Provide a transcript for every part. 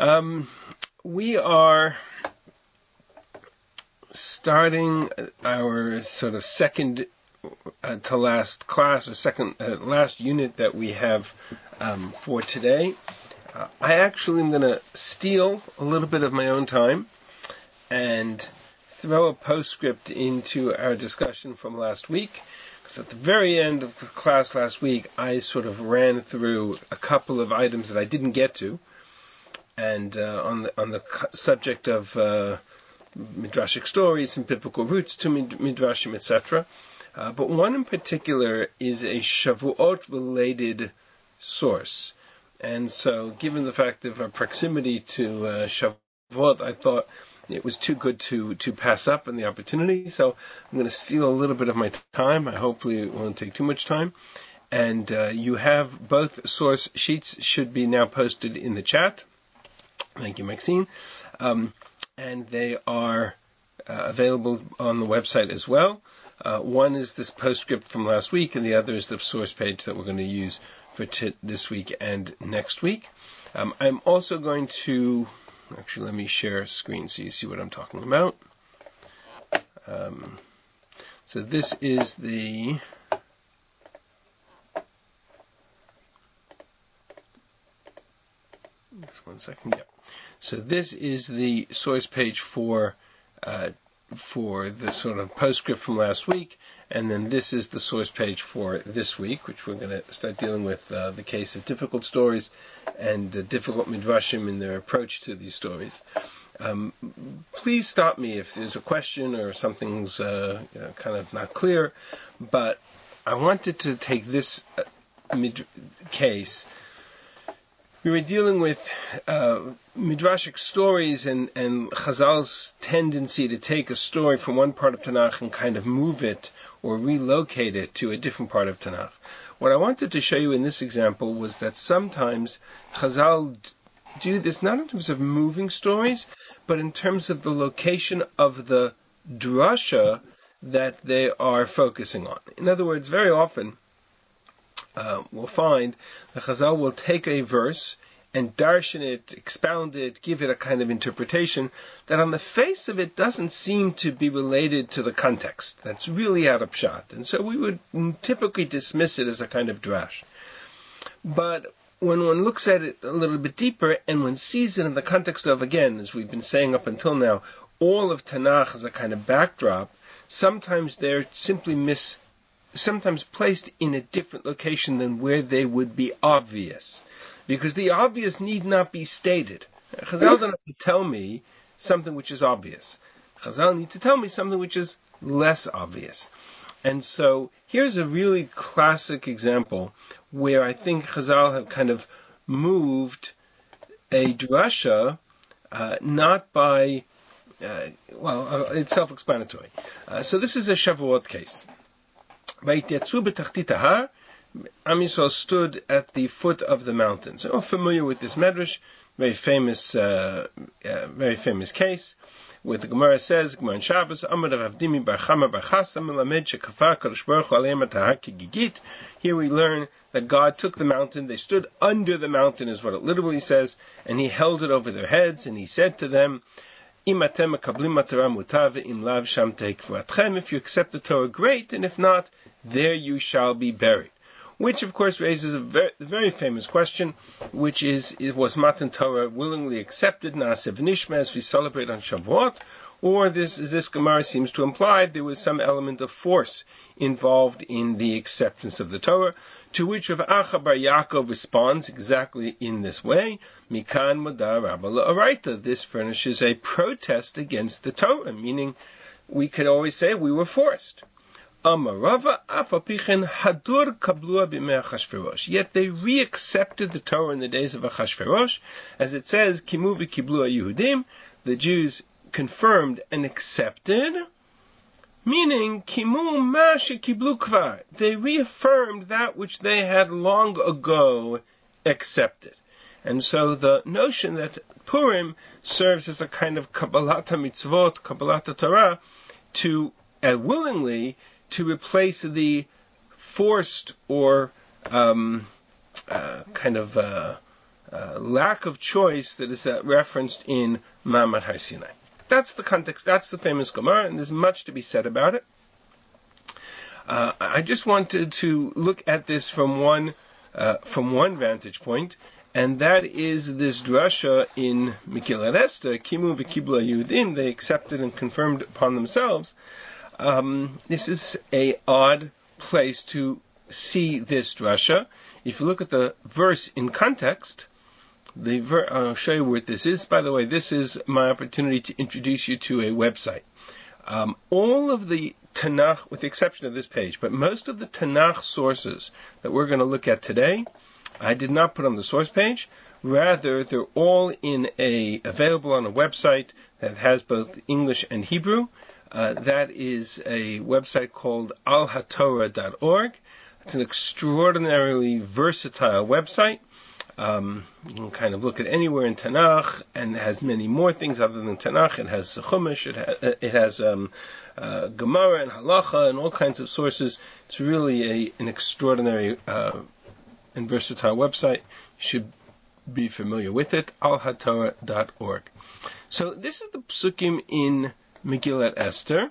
We are starting our sort of second to last class, or second last unit that we have for today. I actually am going to steal a little bit of my own time and throw a postscript into our discussion from last week, because at the very end of the class last week, I sort of ran through a couple of items that I didn't get to, and on the subject of midrashic stories and biblical roots to midrashim, etc. But one in particular is a Shavuot-related source. And so, given the fact of our proximity to Shavuot, I thought it was too good to pass up on the opportunity. So I'm going to steal a little bit of my time. Hopefully it won't take too much time. And you have both source sheets should be now posted in the chat. Thank you, Maxine. And they are available on the website as well. One is this postscript from last week, and the other is the source page that we're going to use for this week and next week. I'm also going to, actually let me share a screen so you see what I'm talking about. So this is the, just one second, yeah. So this is the source page for the sort of postscript from last week, and then this is the source page for this week, which we're going to start dealing with the case of difficult stories and difficult midrashim in their approach to these stories. Please stop me if there's a question or something's kind of not clear, but I wanted to take this case. We were dealing with midrashic stories and Chazal's tendency to take a story from one part of Tanakh and kind of move it or relocate it to a different part of Tanakh. What I wanted to show you in this example was that sometimes Chazal do this not in terms of moving stories, but in terms of the location of the drasha that they are focusing on. In other words, very often we'll find the Chazal will take a verse and darshan it, expound it, give it a kind of interpretation that on the face of it doesn't seem to be related to the context. That's really out of pshat. And so we would typically dismiss it as a kind of drash. But when one looks at it a little bit deeper and one sees it in the context of, again, as we've been saying up until now, all of Tanakh as a kind of backdrop, sometimes they're simply sometimes placed in a different location than where they would be obvious. Because the obvious need not be stated. Chazal don't have to tell me something which is obvious. Chazal need to tell me something which is less obvious. And so here's a really classic example where I think Chazal have kind of moved a drasha, not by, it's self-explanatory. So this is a Shavuot case. Vayityatzvu b'tachtit hahar, Am Yisrael stood at the foot of the mountain. So, familiar with this medrash, very famous case, where the Gemara says, Gemara in Shabbos, Amar Rav Avdimi bar Chama bar Chasa melamed shekafar Kadosh Baruch Hu aleim atahar kigigit. Here we learn that God took the mountain, they stood under the mountain, is what it literally says, and He held it over their heads, and He said to them, Im atem makablim Torah mutav im lav sham tehikvuatchem. If you accept the Torah, great, and if not, there you shall be buried. Which, of course, raises a very famous question, which is, was Matan Torah willingly accepted, Na'aseh v'nishma, as we celebrate on Shavuot, or this Gemara seems to imply there was some element of force involved in the acceptance of the Torah, to which Rav Acha bar Yaakov responds exactly in this way, Mikan Modar Rabba La'araita. This furnishes a protest against the Torah, meaning we could always say we were forced. Amarava afapichen hadur kablua b'mei Achashverosh. Yet they reaccepted the Torah in the days of Achashverosh, as it says, Kimu v'kiblu Yehudim. The Jews confirmed and accepted, meaning Kimu ma shekiblu kvar. They reaffirmed that which they had long ago accepted. And so the notion that Purim serves as a kind of Kabbalat HaMitzvot, Kabbalat HaTorah, to willingly to replace the forced or lack of choice that is referenced in Ma'amad Har Sinai. That's the context, that's the famous Gemara, and there's much to be said about it. I just wanted to look at this from one vantage point, and that is this drasha in Megillat Esther, Kimu v'kibla Yehudim, they accepted and confirmed upon themselves. This is an odd place to see this drasha. If you look at the verse in context, I'll show you where this is. By the way, this is my opportunity to introduce you to a website. All of the Tanakh, with the exception of this page, but most of the Tanakh sources that we're going to look at today, I did not put on the source page. Rather, they're all available on a website that has both English and Hebrew. That is a website called alhatorah.org. It's an extraordinarily versatile website. You can kind of look at anywhere in Tanakh, and it has many more things other than Tanakh. It has Chumash, it has Gemara and Halacha and all kinds of sources. It's really an extraordinary and versatile website. You should be familiar with it, alhatorah.org. So this is the psukim in Megillat Esther.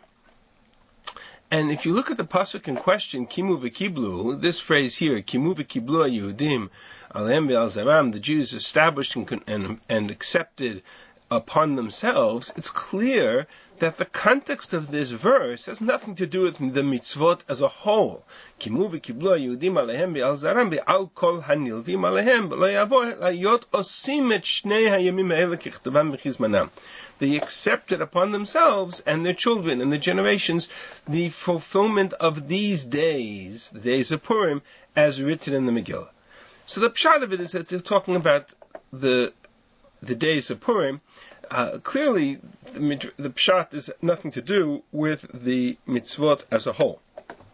And if you look at the pasuk in question, Kimu v'kiblu, this phrase here, Kimu v'kiblu Yehudim, Alehem v'al zaram, the Jews established and accepted upon themselves, it's clear that the context of this verse has nothing to do with the mitzvot as a whole. Kimu v'kiblu Yehudim Alehem v'al zaram v'al kol hanilvim Alehem v'lo yavor layot osim et shnei hayamim ha'ele kichtavam v'chizmanam. They accepted upon themselves and their children and their generations the fulfillment of these days, the days of Purim, as written in the Megillah. So the pshat of it is that they're talking about the days of Purim. Clearly, the pshat has nothing to do with the mitzvot as a whole.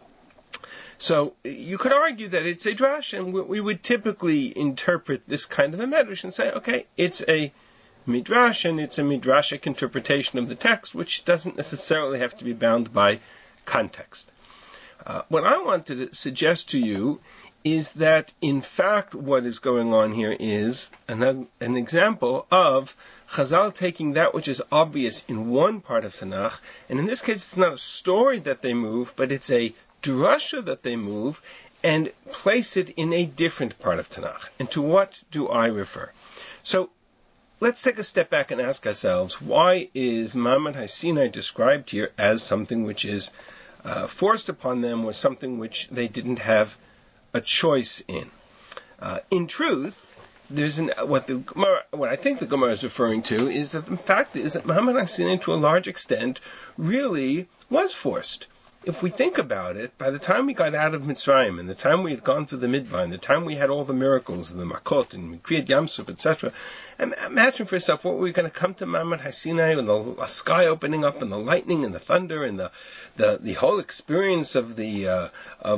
So you could argue that it's a drash, and we would typically interpret this kind of a medrash and say, okay, it's a midrash, and it's a midrashic interpretation of the text, which doesn't necessarily have to be bound by context. What I want to suggest to you is that, in fact, what is going on here is an example of Chazal taking that which is obvious in one part of Tanakh, and in this case it's not a story that they move, but it's a drasha that they move, and place it in a different part of Tanakh. And to what do I refer? So, let's take a step back and ask ourselves, why is Ma'amad Har Sinai described here as something which is forced upon them, or something which they didn't have a choice in? In truth, what I think the Gemara is referring to is that the fact is that Ma'amad Har Sinai, to a large extent, really was forced. If we think about it, by the time we got out of Mitzrayim, and the time we had gone through the Midvah, and the time we had all the miracles, the Makot, and Kriyat Yamsuf, etc., imagine for yourself what we're going to come to Ma'amad Har Sinai, and the sky opening up, and the lightning, and the thunder, and the whole experience of the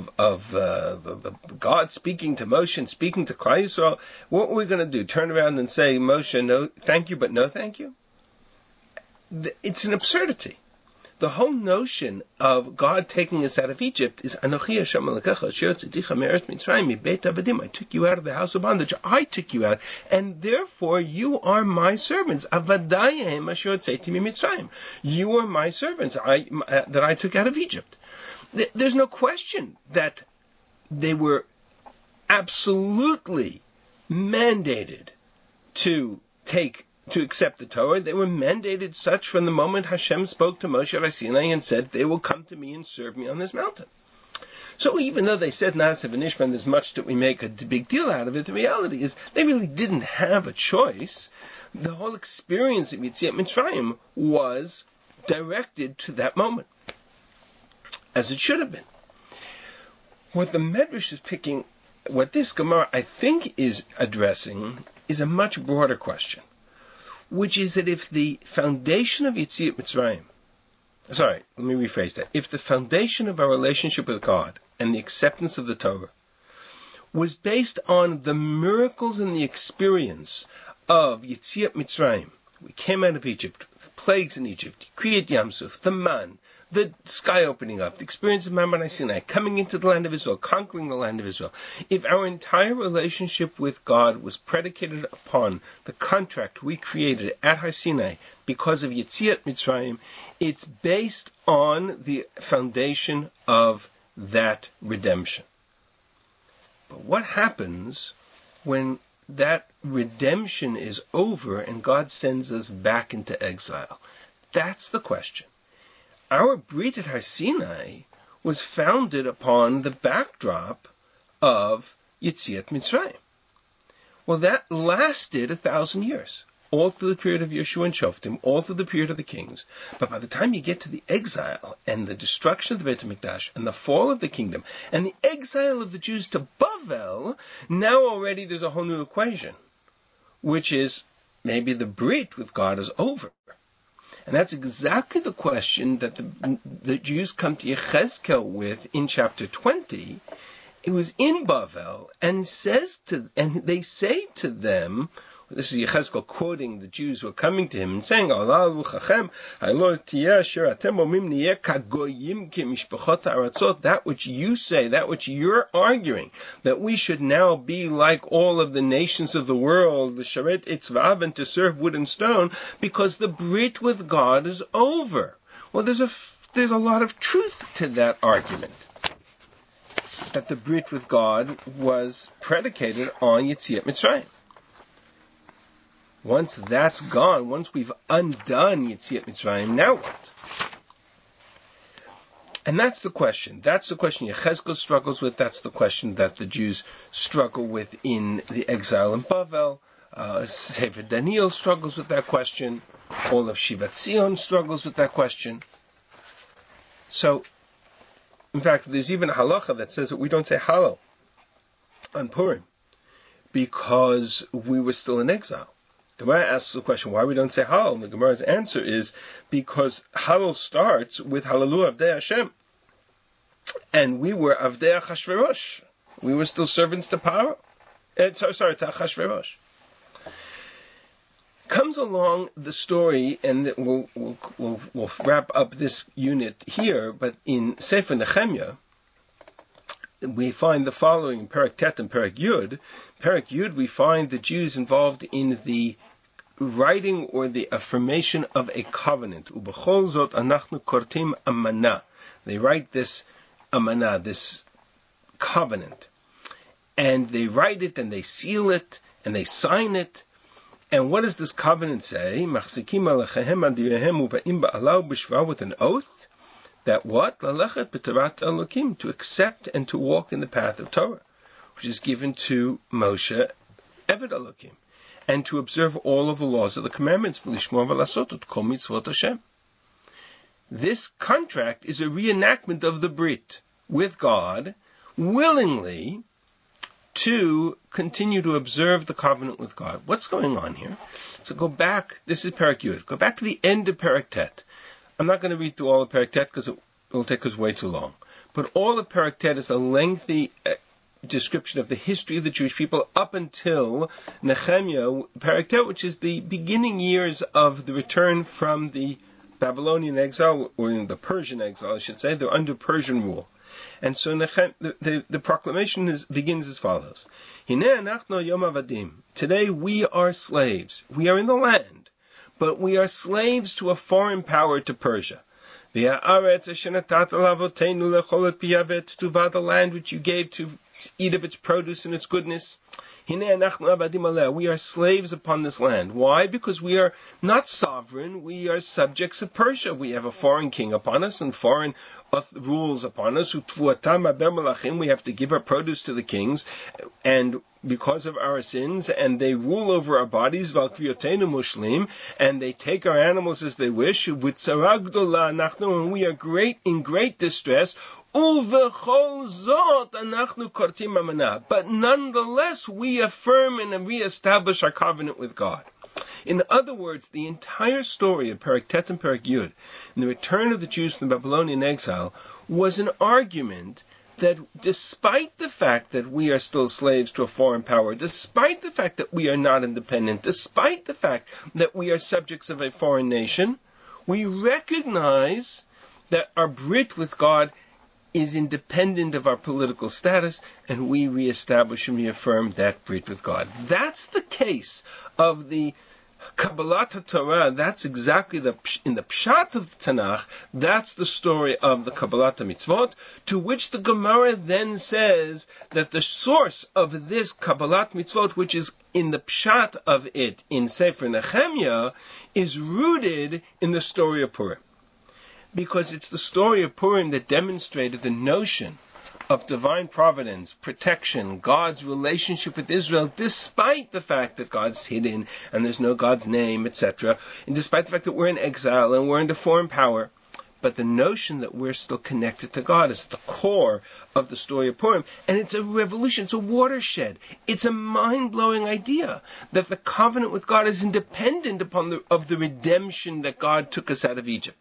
God speaking to Moshe and speaking to Klal Yisrael. What are we going to do? Turn around and say, Moshe, no, thank you, but no thank you? It's an absurdity. The whole notion of God taking us out of Egypt is Anochi Hashem Elokecha Asher Tzidticha Me'eretz Mitzrayim Mibeit Avadim. I took you out of the house of bondage. I took you out, and therefore you are my servants. Avadayim Asher Tzidti Mitzrayim. You are my servants. That I took out of Egypt. There's no question that they were absolutely mandated to accept the Torah. They were mandated such from the moment Hashem spoke to Moshe Har Sinai and said, they will come to me and serve me on this mountain. So even though they said Na'aseh v'nishma, there's much that we make a big deal out of it, the reality is they really didn't have a choice. The whole experience of Yetziat Mitzrayim was directed to that moment, as it should have been. What the Medrash is picking, what this Gemara I think is addressing, is a much broader question, which is that if the foundation of Yetziat Mitzrayim, let me rephrase that. If the foundation of our relationship with God and the acceptance of the Torah was based on the miracles and the experience of Yetziat Mitzrayim, we came out of Egypt, the plagues in Egypt, Kriyat Yamsuf, the man, the sky opening up, the experience of Mount Sinai, coming into the land of Israel, conquering the land of Israel, if our entire relationship with God was predicated upon the contract we created at Har Sinai because of Yetziat Mitzrayim, it's based on the foundation of that redemption. But what happens when that redemption is over and God sends us back into exile? That's the question. Our Brit at Har Sinai was founded upon the backdrop of Yetziat Mitzrayim. Well, that lasted 1,000 years, all through the period of Yeshua and Shoftim, all through the period of the kings. But by the time you get to the exile and the destruction of the Beit HaMikdash and the fall of the kingdom and the exile of the Jews to Bavel, now already there's a whole new equation, which is maybe the Brit with God is over. And that's exactly the question that the Jews come to Yechezkel with in chapter 20. It was in Bavel, and they say to them, this is Yechezkel quoting the Jews who are coming to him and saying, that which you say, that which you're arguing, that we should now be like all of the nations of the world, the sharet etzvav, and to serve wood and stone, because the Brit with God is over. Well, there's a lot of truth to that argument, that the Brit with God was predicated on Yetziat Mitzrayim. Once that's gone, once we've undone Yetziat Mitzrayim, now what? And that's the question. That's the question Yechezkel struggles with. That's the question that the Jews struggle with in the exile in Bavel. Sefer Daniel struggles with that question. All of Shivat Zion struggles with that question. So, in fact, there's even a halacha that says that we don't say Hallel on Purim because we were still in exile. The Gemara asks the question, why we don't say Hallel? And the Gemara's answer is because Hallel starts with Hallelu Avdei Hashem. And we were Avdei Achashverosh. We were still servants to Paro. To Achashverosh. Comes along the story, and we'll wrap up this unit here, but in Sefer Nehemiah, we find the following in Perek Tet and Perek Yud. Perek Yud, we find the Jews involved in the writing or the affirmation of a covenant. Ubechol zot anachnu kortim amana. They write this amana, this covenant. And they write it and they seal it and they sign it. And what does this covenant say? Machzikim alechehem adirehem uve'im ba'alau b'shva, with an oath. That what? Lalechet b'tarat Elokim, to accept and to walk in the path of Torah, which is given to Moshe, Eved Elokim, and to observe all of the laws of the commandments, v'lishmor v'lasot et kol mitzvot Hashem. This contract is a reenactment of the Brit with God, willingly to continue to observe the covenant with God. What's going on here? So go back, this is Perek Yud, go back to the end of Perek Tet. I'm not going to read through all of Perek Tet because it will take us way too long. But all of Perek Tet is a lengthy description of the history of the Jewish people up until Nehemiah, Perek Tet, which is the beginning years of the return from the Babylonian exile, or the Persian exile, I should say. They're under Persian rule. And so the proclamation begins as follows. Today we are slaves. We are in the land, but we are slaves to a foreign power, to Persia. The land which you gave to eat of its produce and its goodness. We are slaves upon this land. Why? Because we are not sovereign. We are subjects of Persia. We have a foreign king upon us and foreign rules upon us. We have to give our produce to the kings, and because of our sins, and they rule over our bodies, and they take our animals as they wish, and we are in great distress. But nonetheless, we affirm and reestablish our covenant with God. In other words, the entire story of Perek Tet and Perek Yud, and the return of the Jews from the Babylonian exile, was an argument that despite the fact that we are still slaves to a foreign power, despite the fact that we are not independent, despite the fact that we are subjects of a foreign nation, we recognize that our brit with God is independent of our political status, and we reestablish and reaffirm that brit with God. That's the case of the Kabbalat Torah. That's exactly in the Pshat of the Tanakh. That's the story of the Kabbalat Mitzvot, to which the Gemara then says that the source of this Kabbalat Mitzvot, which is in the Pshat of it in Sefer Nehemiah, is rooted in the story of Purim. Because it's the story of Purim that demonstrated the notion of divine providence, protection, God's relationship with Israel, despite the fact that God's hidden and there's no God's name, etc., and despite the fact that we're in exile and we're under foreign power. But the notion that we're still connected to God is at the core of the story of Purim. And it's a revolution, it's a watershed. It's a mind-blowing idea that the covenant with God is independent of the redemption that God took us out of Egypt.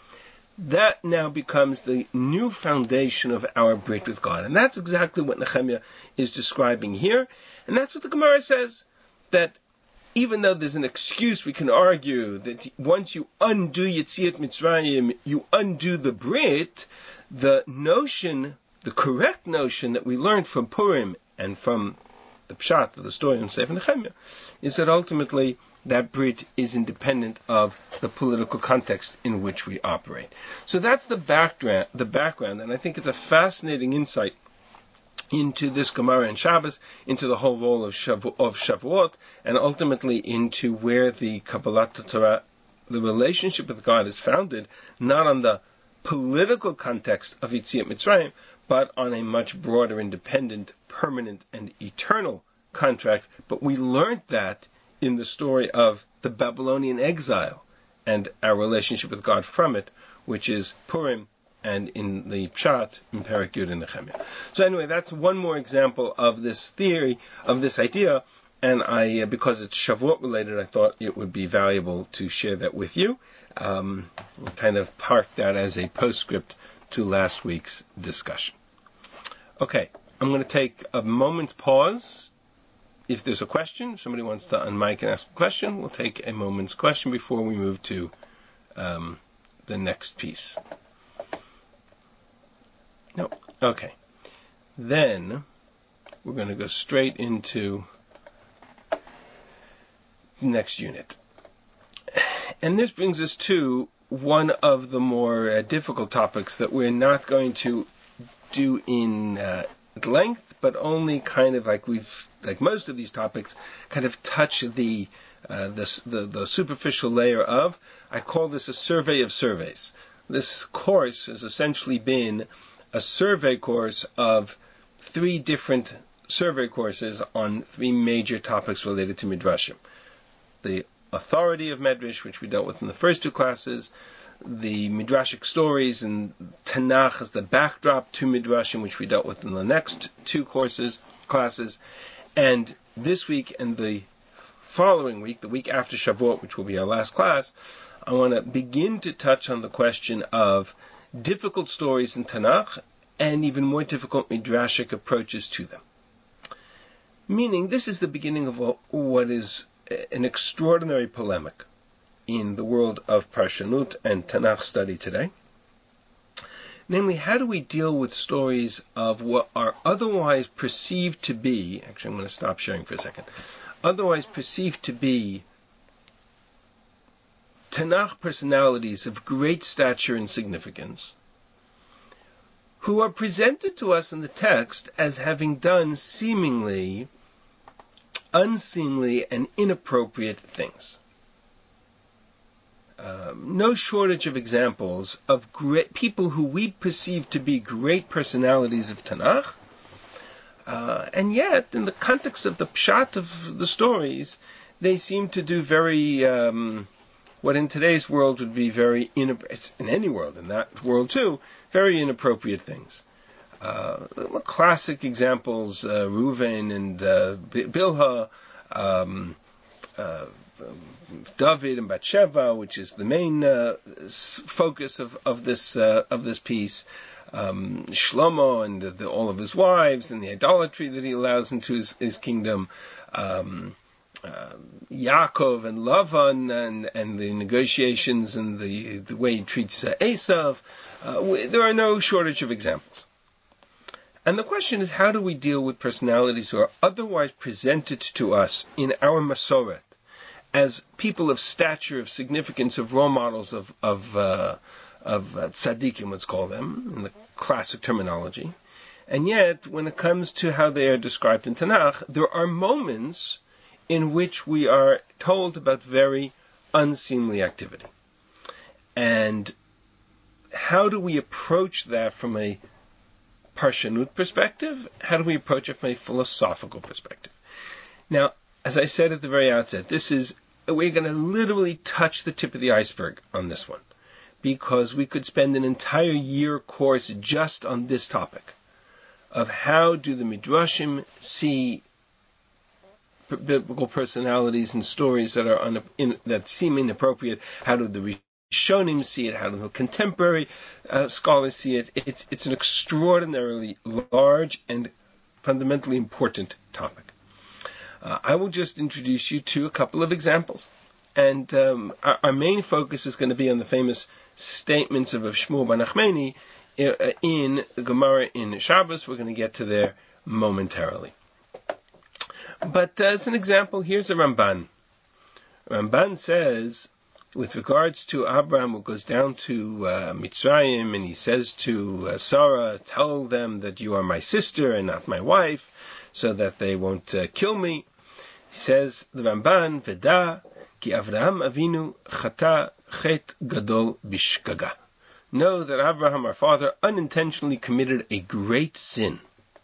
That now becomes the new foundation of our brit with God. And that's exactly what Nehemiah is describing here. And that's what the Gemara says, that even though there's an excuse, we can argue that once you undo Yetziat Mitzrayim, you undo the brit, the correct notion that we learned from Purim and from the Pshat of the story in Sefer Nehemiah is that ultimately that brit is independent of the political context in which we operate. So that's the background, and I think it's a fascinating insight into this Gemara and Shabbos, into the whole role of Shavuot, and ultimately into where the Kabbalat Torah, the relationship with God, is founded, not on the political context of Yetziat Mitzrayim, but on a much broader, independent, permanent, and eternal contract. But we learned that in the story of the Babylonian exile and our relationship with God from it, which is Purim, and in the Pshat, in Perek Yud and Nehemiah. So anyway, that's one more example of this theory, of this idea, and because it's Shavuot related, I thought it would be valuable to share that with you. Kind of park that as a postscript to last week's discussion. Okay, I'm going to take a moment's pause. If there's a question, if somebody wants to unmic and ask a question, we'll take a moment's question before we move to the next piece. No? Okay. Then we're going to go straight into the next unit. And this brings us to one of the more difficult topics that we're not going to do in length, but only kind of like most of these topics, kind of touch the superficial layer of. I call this a survey of surveys. This course has essentially been a survey course of 3 different survey courses on 3 major topics related to Midrashim. The authority of Medrash, which we dealt with in the first 2 classes, the Midrashic stories and Tanakh as the backdrop to Midrashim, which we dealt with in the next 2 classes, and this week and the following week, the week after Shavuot, which will be our last class, I want to begin to touch on the question of difficult stories in Tanakh and even more difficult Midrashic approaches to them. Meaning, this is the beginning of what is an extraordinary polemic in the world of Parshanut and Tanakh study today. Namely, how do we deal with stories of what are otherwise perceived to be, actually I'm going to stop sharing for a second, otherwise perceived to be Tanakh personalities of great stature and significance, who are presented to us in the text as having done seemingly unseemly and inappropriate things. No shortage of examples of great people who we perceive to be great personalities of Tanakh, and yet, in the context of the pshat of the stories, they seem to do very, what in today's world would be very, in any world, in that world too, very inappropriate things. Classic examples, Reuven and Bilhah, David and Bathsheba, which is the main focus of this piece. Shlomo and all of his wives and the idolatry that he allows into his kingdom. Yaakov and Lavan and the negotiations and the way he treats Esav. There are no shortage of examples. And the question is, how do we deal with personalities who are otherwise presented to us in our Masoret as people of stature, of significance, of role models, of tzaddikim, let's call them, in the classic terminology. And yet, when it comes to how they are described in Tanakh, there are moments in which we are told about very unseemly activity. And how do we approach that from a Parshanut perspective? How do we approach it from a philosophical perspective? Now, as I said at the very outset, we're going to literally touch the tip of the iceberg on this one, because we could spend an entire year course just on this topic of how do the Midrashim see biblical personalities and stories that are that seem inappropriate. How do the Rishonim see it? How do the contemporary scholars see it? It's an extraordinarily large and fundamentally important topic. I will just introduce you to a couple of examples. And our main focus is going to be on the famous statements of Shmuel bar Nachmani in the Gemara in Shabbos. We're going to get to there momentarily. But as an example, here's a Ramban. Ramban says, with regards to Abraham, who goes down to Mitzrayim, and he says to Sarah, tell them that you are my sister and not my wife, so that they won't kill me. He says, the Ramban, Veda, ki Avraham Avinu chata chet gadol bishgaga. Know that Abraham, our father, unintentionally committed a great sin.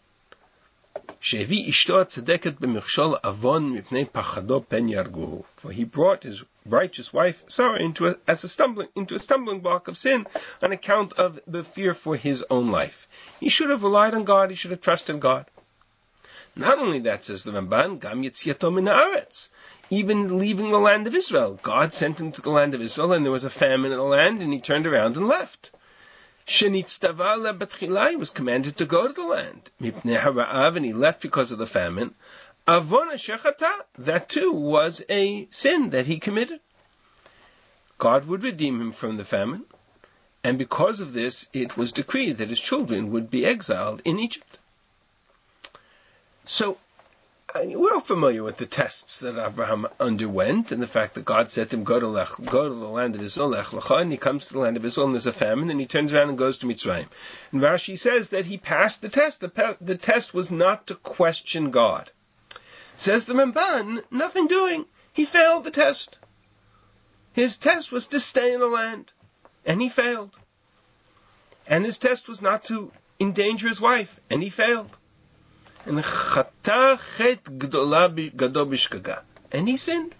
Shevi ishto tzedeket b'michshol avon mipnei pachado pen yarguhu. For he brought his righteous wife Sarah into a stumbling block of sin on account of the fear for his own life. He should have relied on God. He should have trusted God. Not only that, says the Ramban, gam yetziato min haaretz. Even leaving the land of Israel, God sent him to the land of Israel, and there was a famine in the land, and he turned around and left. Shenitztava lebatchila, he was commanded to go to the land. Mipnei hara'av, and he left because of the famine. Avon shechata, that too was a sin that he committed. God would redeem him from the famine, and because of this, it was decreed that his children would be exiled in Egypt. So, we're all familiar with the tests that Abraham underwent, and the fact that God said to him, go to the land of Israel, Lech Lecha, and he comes to the land of Israel, and there's a famine, and he turns around and goes to Mitzrayim. And Rashi says that he passed the test. The test was not to question God. Says the Ramban, nothing doing. He failed the test. His test was to stay in the land, and he failed. And his test was not to endanger his wife, and he failed. And chata chet gdola gado bishgaga, and he sinned.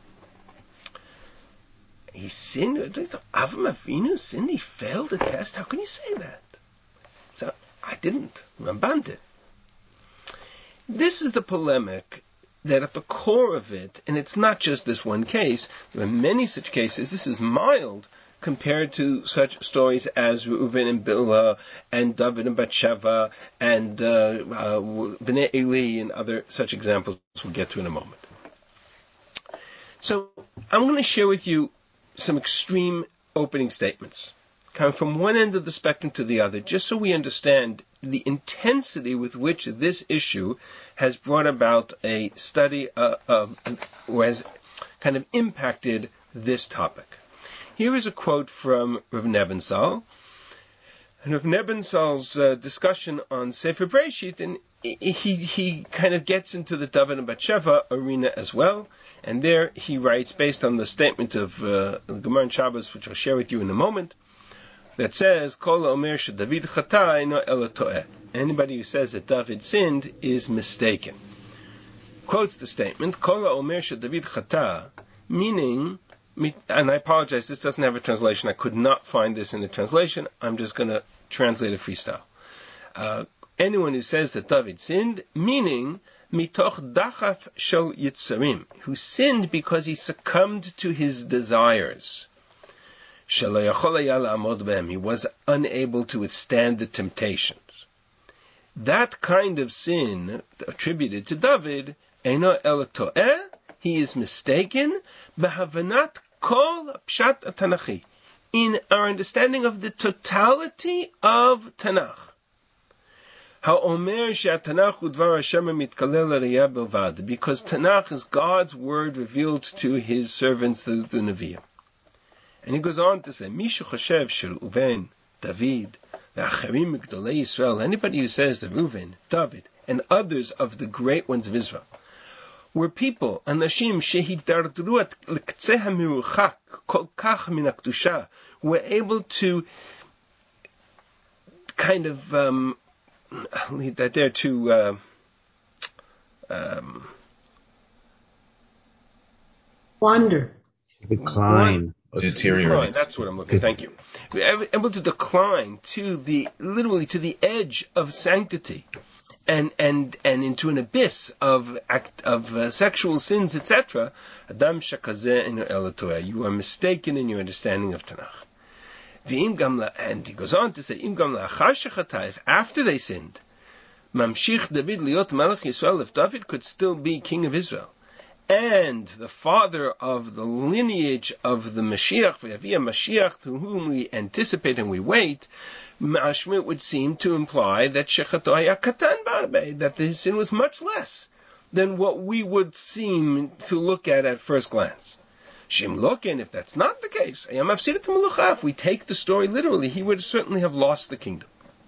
He sinned. Avraham Avinu sinned. He failed the test. How can you say that? So I didn't. Ramban did. This is the polemic that at the core of it, and it's not just this one case. There are many such cases. This is mild compared to such stories as Reuven and Bilhah and David and Bathsheba and Bnei Eli and other such examples we'll get to in a moment. So I'm going to share with you some extreme opening statements, coming from one end of the spectrum to the other, just so we understand the intensity with which this issue has brought about a study or has kind of impacted this topic. Here is a quote from Rav Nebenzal, and Rav Nebenzal's discussion on Sefer Breshit, and he kind of gets into the David and Bathsheba arena as well, and there he writes, based on the statement of the Gemara in Shabbos, which I'll share with you in a moment, that says, Kol omer sheDavid chata eino elo to'eh. Anybody who says that David sinned is mistaken. Quotes the statement, Kol omer sheDavid chata, meaning, and I apologize, this doesn't have a translation. I could not find this in the translation. I'm just going to translate it freestyle. Anyone who says that David sinned, meaning mitoch dachaf shel yitzarim, who sinned because he succumbed to his desires. He was unable to withstand the temptations. That kind of sin attributed to David, eino elo to'eh, he is mistaken, b'havanat kol pshat atanachi, in our understanding of the totality of Tanakh. Because Tanakh is God's word revealed to His servants, the Nevi'im. And he goes on to say, Mishu Choshev Shel Uven, David, V'acharim Migdolei Yisrael, anybody who says that Reuven, David, and others of the great ones of Israel were people, Anashim Shehidardru at L'Ktzeh HaMiruchak, Kol Kach Min HaKdusha, were able to kind of, I'll leave that there, to wander. Decline. Deteriorate. That's what I'm looking. Thank you. We're able to decline literally to the edge of sanctity, and into an abyss of sexual sins, etc. Adam shakazeh inu el Torah. You are mistaken in your understanding of Tanakh. And he goes on to say, Im gam la'achar shechatay, if after they sinned, mamshich David liot melech Yisrael, if David could still be king of Israel, and the father of the lineage of the Mashiach, V'yavia Mashiach, to whom we anticipate and we wait, mashma, it would seem to imply that shechato haya katan barbe, that his sin was much less than what we would seem to look at first glance. Shim loken, if that's not the case, if we take the story literally, he would certainly have lost the kingdom.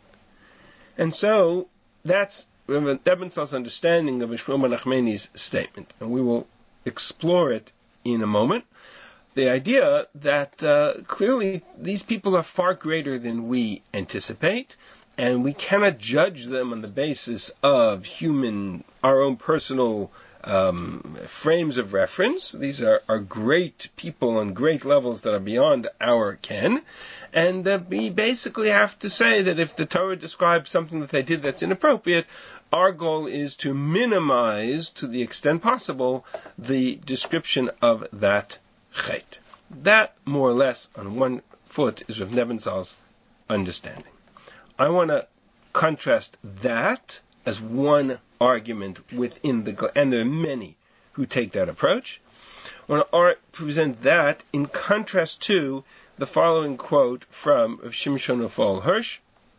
And so, that's Ebensal's understanding of Shmuel Nachmani's statement, and we will explore it in a moment. The idea that clearly these people are far greater than we anticipate, and we cannot judge them on the basis of our own personal frames of reference. These are great people on great levels that are beyond our ken. And we basically have to say that if the Torah describes something that they did that's inappropriate, our goal is to minimize, to the extent possible, the description of that chet. That, more or less, on one foot, is Rav Nebenzahl's understanding. I want to contrast that as one argument within and there are many who take that approach. I want to present that in contrast to the following quote from Shimshon Raphael Hirsch,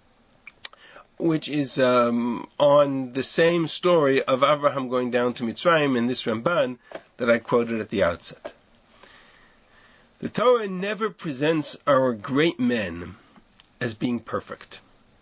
which is on the same story of Abraham going down to Mitzrayim in this Ramban that I quoted at the outset. The Torah never presents our great men as being perfect.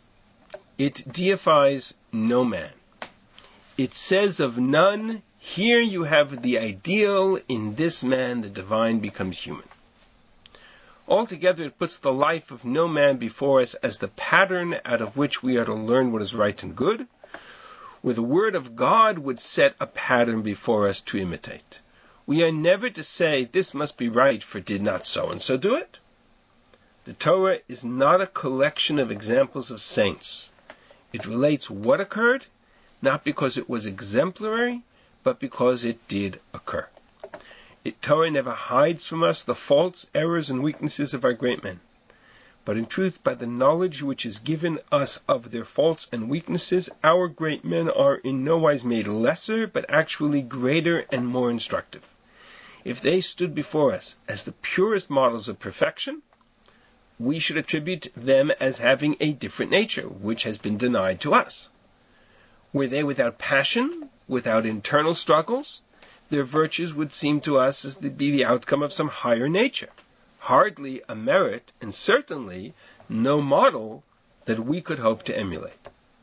It deifies no man. It says of none, here you have the ideal, in this man the divine becomes human. Altogether, it puts the life of no man before us as the pattern out of which we are to learn what is right and good, where the word of God would set a pattern before us to imitate. We are never to say, this must be right, for did not so-and-so do it? The Torah is not a collection of examples of saints. It relates what occurred, not because it was exemplary, but because it did occur. Torah never hides from us the faults, errors, and weaknesses of our great men. But in truth, by the knowledge which is given us of their faults and weaknesses, our great men are in no wise made lesser, but actually greater and more instructive. If they stood before us as the purest models of perfection, we should attribute them as having a different nature, which has been denied to us. Were they without passion, without internal struggles, their virtues would seem to us as to be the outcome of some higher nature, hardly a merit, and certainly no model that we could hope to emulate.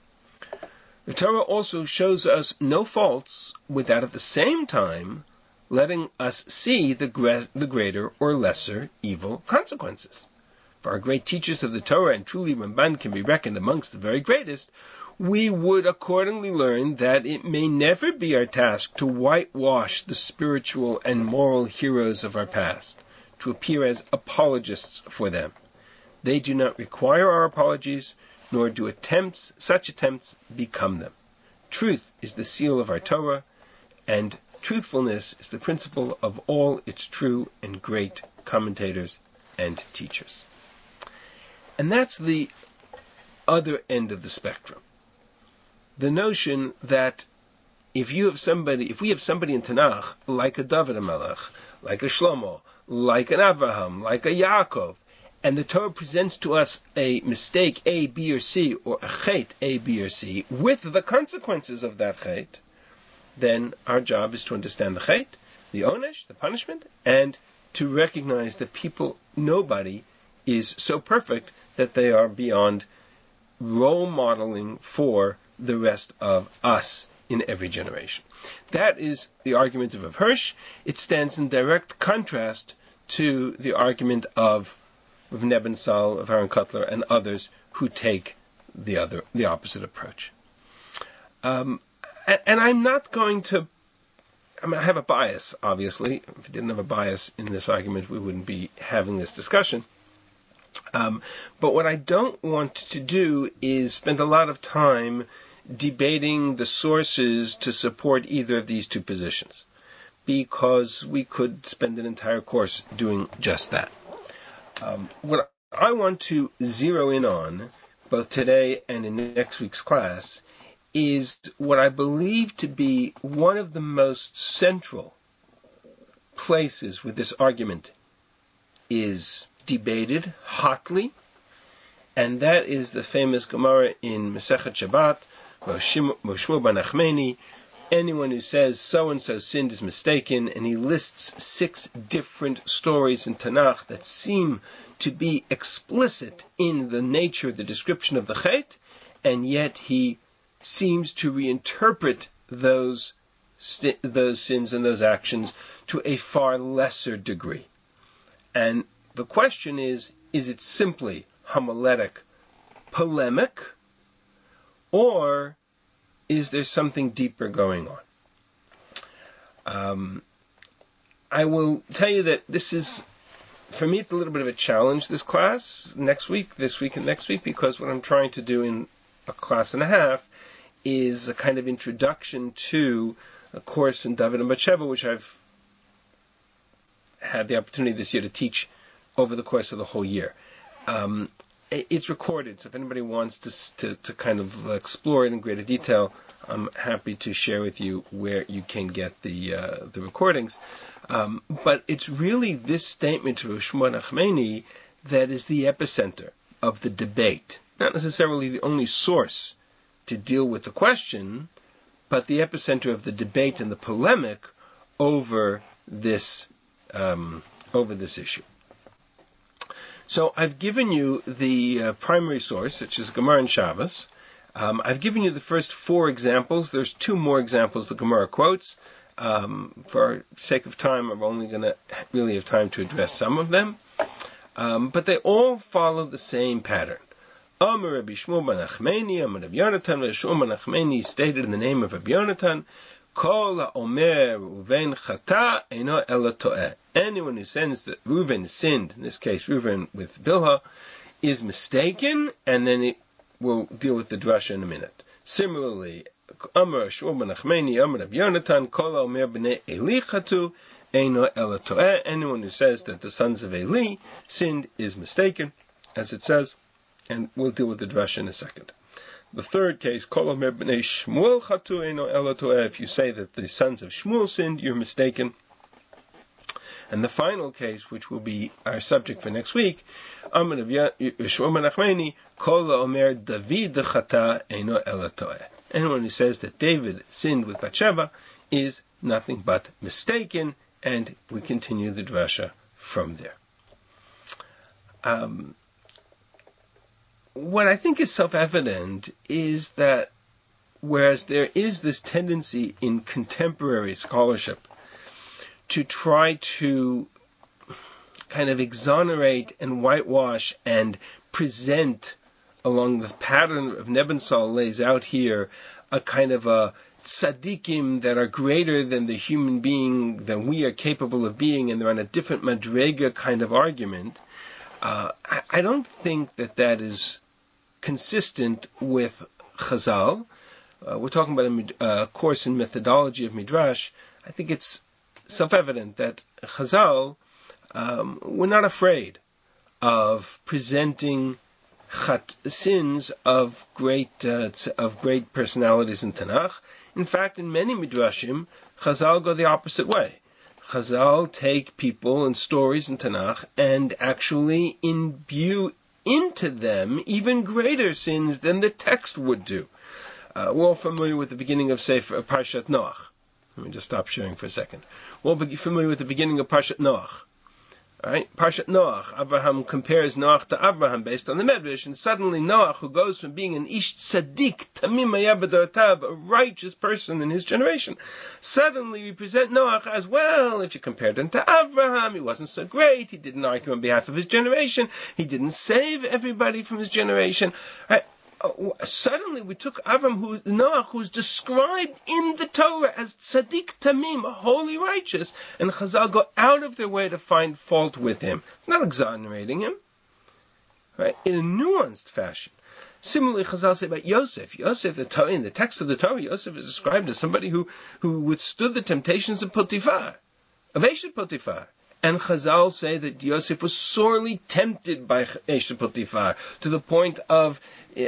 The Torah also shows us no faults without at the same time letting us see the greater or lesser evil consequences. For our great teachers of the Torah, and truly Ramban can be reckoned amongst the very greatest, we would accordingly learn that it may never be our task to whitewash the spiritual and moral heroes of our past, to appear as apologists for them. They do not require our apologies, nor do such attempts become them. Truth is the seal of our Torah, and truthfulness is the principle of all its true and great commentators and teachers. And that's the other end of the spectrum. The notion that if we have somebody in Tanakh, like a David HaMelech, like a Shlomo, like an Avraham, like a Yaakov, and the Torah presents to us a mistake A, B, or C, or a chet A, B, or C, with the consequences of that chet, then our job is to understand the chet, the onesh, the punishment, and to recognize that nobody is so perfect that they are beyond role modeling for the rest of us in every generation. That is the argument of Rav Hirsch. It stands in direct contrast to the argument of Rav Nebensal, of Aaron Kotler, and others who take the opposite approach. And I'm not going to. I have a bias, obviously. If we didn't have a bias in this argument, we wouldn't be having this discussion. But what I don't want to do is spend a lot of time debating the sources to support either of these two positions, because we could spend an entire course doing just that. What I want to zero in on, both today and in next week's class, is what I believe to be one of the most central places where this argument is debated hotly, and that is the famous Gemara in Masechet Shabbat, Shmuel ben Nachmani. Anyone who says so-and-so sinned is mistaken, and he lists 6 different stories in Tanakh that seem to be explicit in the nature of the description of the chet, and yet he seems to reinterpret those sins and those actions to a far lesser degree. And the question is it simply homiletic polemic, or is there something deeper going on? I will tell you that this is, for me, it's a little bit of a challenge, this class, this week and next week, because what I'm trying to do in a class and a half is a kind of introduction to a course in David and Bathsheba, which I've had the opportunity this year to teach over the course of the whole year. It's recorded, so if anybody wants to kind of explore it in greater detail, I'm happy to share with you where you can get the recordings. But it's really this statement of Shmuel Nachmani that is the epicenter of the debate. Not necessarily the only source to deal with the question, but the epicenter of the debate and the polemic over this issue. So I've given you the primary source, which is Gemara and Shabbos. I've given you the first 4 examples. There's 2 more examples the Gemara quotes. For sake of time, I'm only going to really have time to address some of them. But they all follow the same pattern. Amar Rabbi Shmuel ben Nachmani, Amar Rabbi Yonatan, Rabbi Shmuel ben Nachmani stated in the name of Rabbi Yonatan, Kol ha'omer Reuven chata eino ela to'eh. Anyone who says that Reuven sinned, in this case Reuven with Bilhah, is mistaken, and then we'll deal with the drasha in a minute. Similarly, Amar Shmuel ben Nachmani, Amar Rabbi Yonatan, Kol ha'omer b'nei Eli chatu eino ela to'eh. Anyone who says that the sons of Eli sinned is mistaken, as it says, and we'll deal with the drasha in a second. The third case, Kol Omer B'nei Shmuel Chatu Eino Ela To'eh. If you say that the sons of Shmuel sinned, you're mistaken. And the final case, which will be our subject for next week, Amar Shmuel ben Nachmani, Kol Omer David Chata Eino Ela To'eh. Anyone who says that David sinned with Bathsheba is nothing but mistaken, and we continue the drasha from there. What I think is self-evident is that whereas there is this tendency in contemporary scholarship to try to kind of exonerate and whitewash and present along the pattern of Nebensal lays out here a kind of a tzaddikim that are greater than the human being than we are capable of being, and they're on a different madrega kind of argument, I don't think that is consistent with Chazal. We're talking about a course in methodology of Midrash. I think it's self-evident that Chazal were not afraid of presenting sins of great personalities in Tanakh. In fact, in many Midrashim, Chazal go the opposite way. Chazal take people and stories in Tanakh and actually imbue into them even greater sins than the text would do. We're all familiar with the beginning of Sefer Parshat Noach. Let me just stop sharing for a second. We're all familiar with the beginning of Parshat Noach. Right? Parshat Noach, Abraham compares Noach to Abraham based on the Medrash, and suddenly Noach, who goes from being an ish tzaddik, tamim haya b'dorotav, a righteous person in his generation, suddenly we present Noach as, well, if you compared him to Abraham, he wasn't so great, he didn't argue on behalf of his generation, he didn't save everybody from his generation. Right? Suddenly we took Noach, who's described in the Torah as tzaddik tamim, holy righteous, and Chazal go out of their way to find fault with him, not exonerating him, right? In a nuanced fashion. Similarly, Chazal say about Yosef. Yosef, in the text of the Torah, Yosef is described as somebody who withstood the temptations of Potiphar, of Eshet Potiphar. And Chazal say that Yosef was sorely tempted by Eshet Potiphar to the point of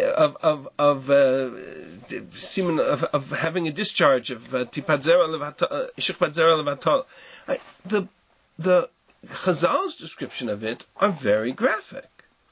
having a discharge of Tipat Zera Levatol. The Chazal's description of it are very graphic.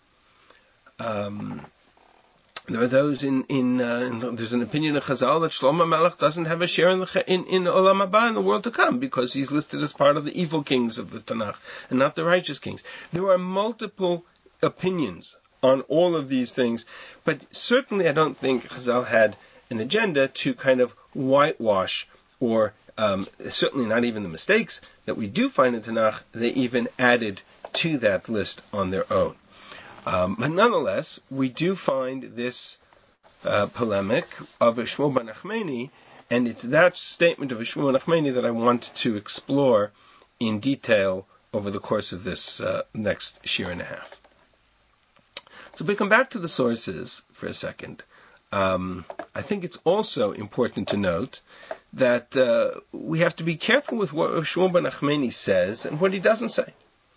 There are those there's an opinion of Chazal that Shlomo Melech doesn't have a share in Olam Haba, in the world to come, because he's listed as part of the evil kings of the Tanakh and not the righteous kings. There are multiple opinions on all of these things, but certainly I don't think Chazal had an agenda to kind of whitewash, or certainly not even the mistakes that we do find in Tanakh, they even added to that list on their own. But nonetheless, we do find this polemic of Shmuel ben Nachmani, and it's that statement of Shmuel ben Nachmani that I want to explore in detail over the course of this next shir and a half. So if we come back to the sources for a second, I think it's also important to note that we have to be careful with what Shmuel ben Nachmani says and what he doesn't say.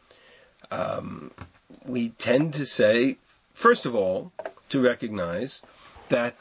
We tend to say, first of all, to recognize that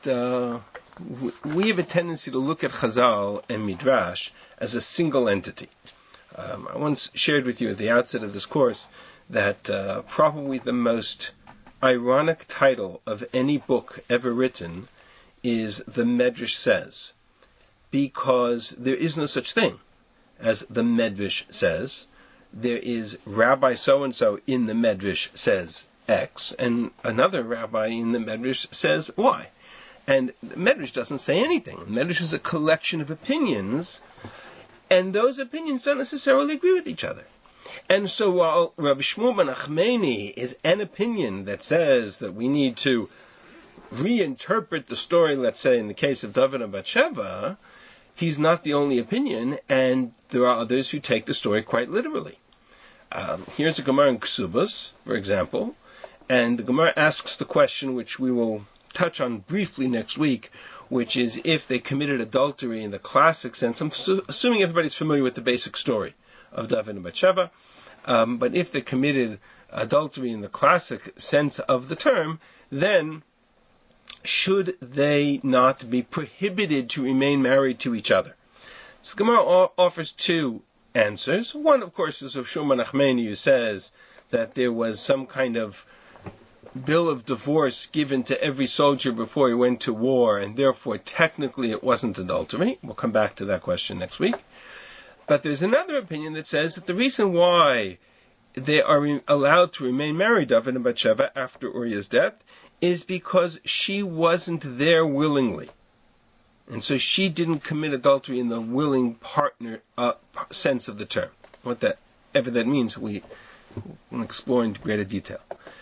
we have a tendency to look at Chazal and Midrash as a single entity. I once shared with you at the outset of this course that probably the most ironic title of any book ever written is The Medrash Says, because there is no such thing as The Medrash Says. There is Rabbi so-and-so in the Medrash says X, and another rabbi in the Medrash says Y. And the Medrash doesn't say anything. The Medrash is a collection of opinions, and those opinions don't necessarily agree with each other. And so while Rabbi Shmuel ben Nachmani is an opinion that says that we need to reinterpret the story, let's say in the case of David and Bathsheba, he's not the only opinion, and there are others who take the story quite literally. Here's a Gemara in Ksubos, for example, and the Gemara asks the question which we will touch on briefly next week, which is if they committed adultery in the classic sense. I'm assuming everybody's familiar with the basic story of David and Bathsheba, but if they committed adultery in the classic sense of the term, then should they not be prohibited to remain married to each other? So the Gemara offers two answers. One, of course, is of Shmuel ben Nachmani, who says that there was some kind of bill of divorce given to every soldier before he went to war, and therefore technically it wasn't adultery. We'll come back to that question next week. But there's another opinion that says that the reason why they are allowed to remain married, David and Bathsheba, after Uriah's death, is because she wasn't there willingly. And so she didn't commit adultery in the willing partner sense of the term. Whatever that means, we will explore in greater detail.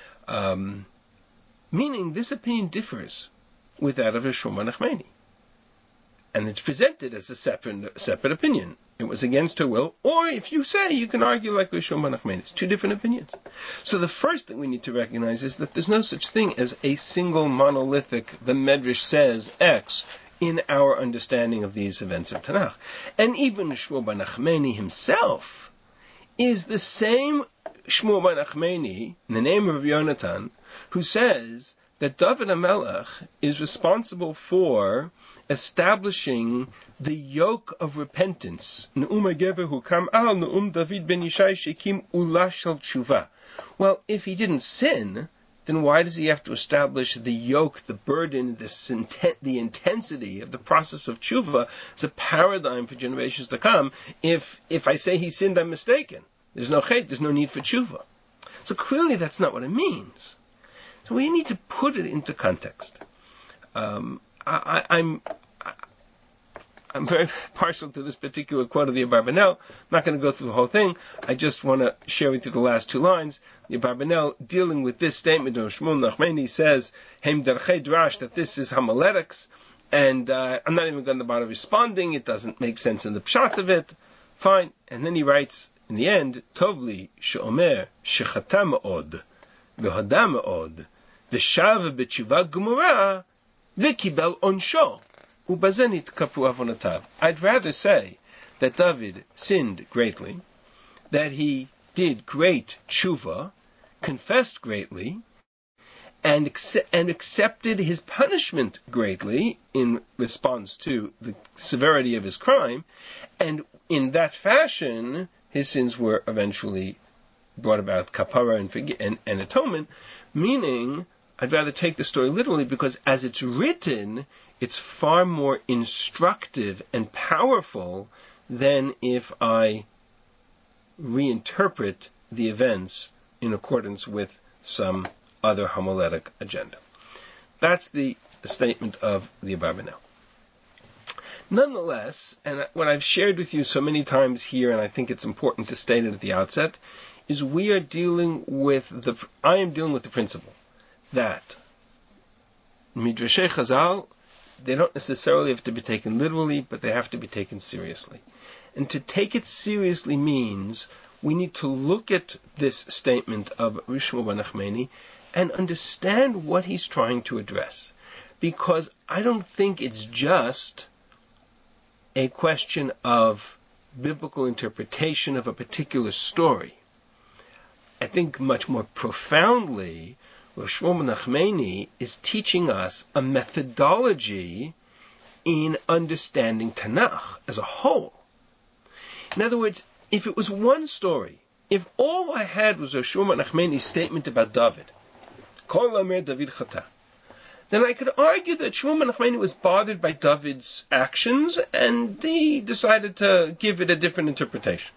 Meaning, this opinion differs with that of Shmuel ben Nachmani. And it's presented as a separate opinion. It was against her will, or if you say, you can argue like Shmuel ben Nachmani. It's two different opinions. So the first thing we need to recognize is that there's no such thing as a single monolithic, the Medrash says X, in our understanding of these events of Tanakh. And even Shmuel ben Nachmani himself is the same Shmuel ben Nachmani, in the name of Yonatan, who says that David HaMelech is responsible for establishing the yoke of repentance. Ne'um HaGever hukam al Ne'um David ben Yishai shekim ula shel tshuva. Well, if he didn't sin, then why does he have to establish the yoke, the burden, the intensity of the process of tshuva as a paradigm for generations to come? If I say he sinned, I'm mistaken. There's no chet, there's no need for tshuva. So clearly that's not what it means. So we need to put it into context. I'm very partial to this particular quote of the Abarbanel. I'm not going to go through the whole thing. I just want to share with you the last two lines. The Abarbanel, dealing with this statement of Shmuel Nachmani, says, Heim darchei drash, that this is homiletics, and I'm not even going to bother responding. It doesn't make sense in the pshat of it. Fine. And then he writes, in the end, Tovli she'omer shechata me'od, v'hoda me'od, v'shav b'tshuva gemura, v'kibel onsho. I'd rather say that David sinned greatly, that he did great tshuva, confessed greatly, and accepted his punishment greatly in response to the severity of his crime, and in that fashion his sins were eventually brought about kapara and atonement, meaning I'd rather take the story literally because as it's written, it's far more instructive and powerful than if I reinterpret the events in accordance with some other homiletic agenda. That's the statement of the Abarbanel. Nonetheless, and what I've shared with you so many times here, and I think it's important to state it at the outset, is I am dealing with the principle that Midrashei Chazal, they don't necessarily have to be taken literally, but they have to be taken seriously. And to take it seriously means we need to look at this statement of Shmuel ben Nachmani and understand what he's trying to address. Because I don't think it's just a question of biblical interpretation of a particular story. I think much more profoundly, Shmuel ben Nachmani is teaching us a methodology in understanding Tanakh as a whole. In other words, if it was one story, if all I had was Shmuel ben Nachmani's statement about David, Kol Omer David Chata, then I could argue that Shmuel ben Nachmani was bothered by David's actions and he decided to give it a different interpretation.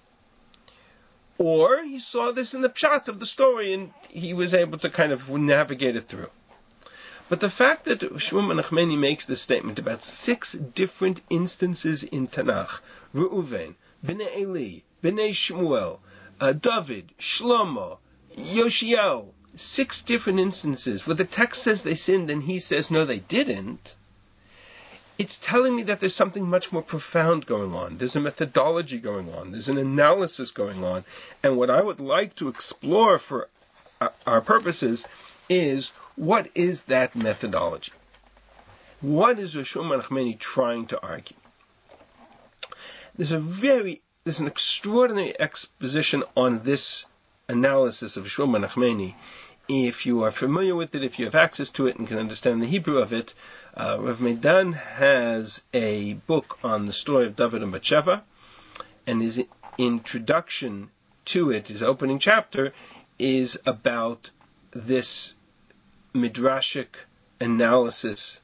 Or he saw this in the pshat of the story and he was able to kind of navigate it through. But the fact that Shmuel ben Nachmani makes this statement about 6 different instances in Tanakh, Reuven, Bnei Eli, Bnei Shmuel, David, Shlomo, Yoshiyahu, 6 different instances where the text says they sinned and he says no they didn't, it's telling me that there's something much more profound going on. There's a methodology going on. There's an analysis going on. And what I would like to explore for our purposes is, what is that methodology? What is Shmuel ben Nachmani trying to argue? There's an extraordinary exposition on this analysis of Shmuel ben Nachmani. If you are familiar with it, if you have access to it and can understand the Hebrew of it, Rav Meidan has a book on the story of David and Bathsheba, and his introduction to it, his opening chapter, is about this midrashic analysis,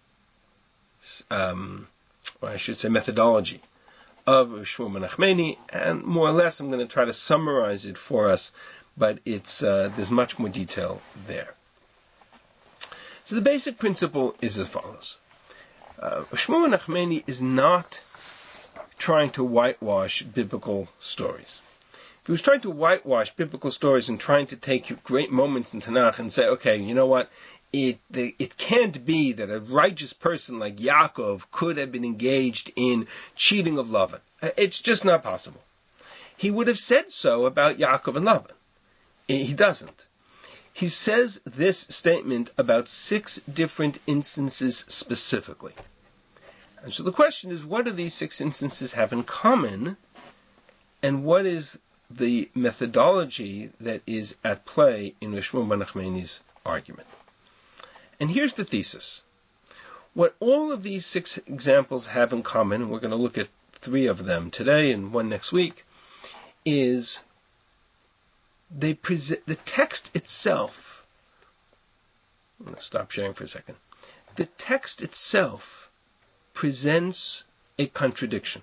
or I should say methodology, of Shmuel ben Nachmani, and more or less I'm going to try to summarize it for us, but it's there's much more detail there. So the basic principle is as follows. Shmuel ben Nachmani is not trying to whitewash biblical stories. If he was trying to whitewash biblical stories and trying to take great moments in Tanakh and say, okay, you know what, it can't be that a righteous person like Yaakov could have been engaged in cheating of Lavan. It's just not possible. He would have said so about Yaakov and Lavan. He doesn't. He says this statement about 6 different instances specifically. And so the question is, what do these 6 instances have in common? And what is the methodology that is at play in Shmuel ben Nachmani's argument? And here's the thesis. What all of these 6 examples have in common, and we're going to look at 3 of them today and 1 next week, is they present the text itself. Let's stop sharing for a second. The text itself presents a contradiction.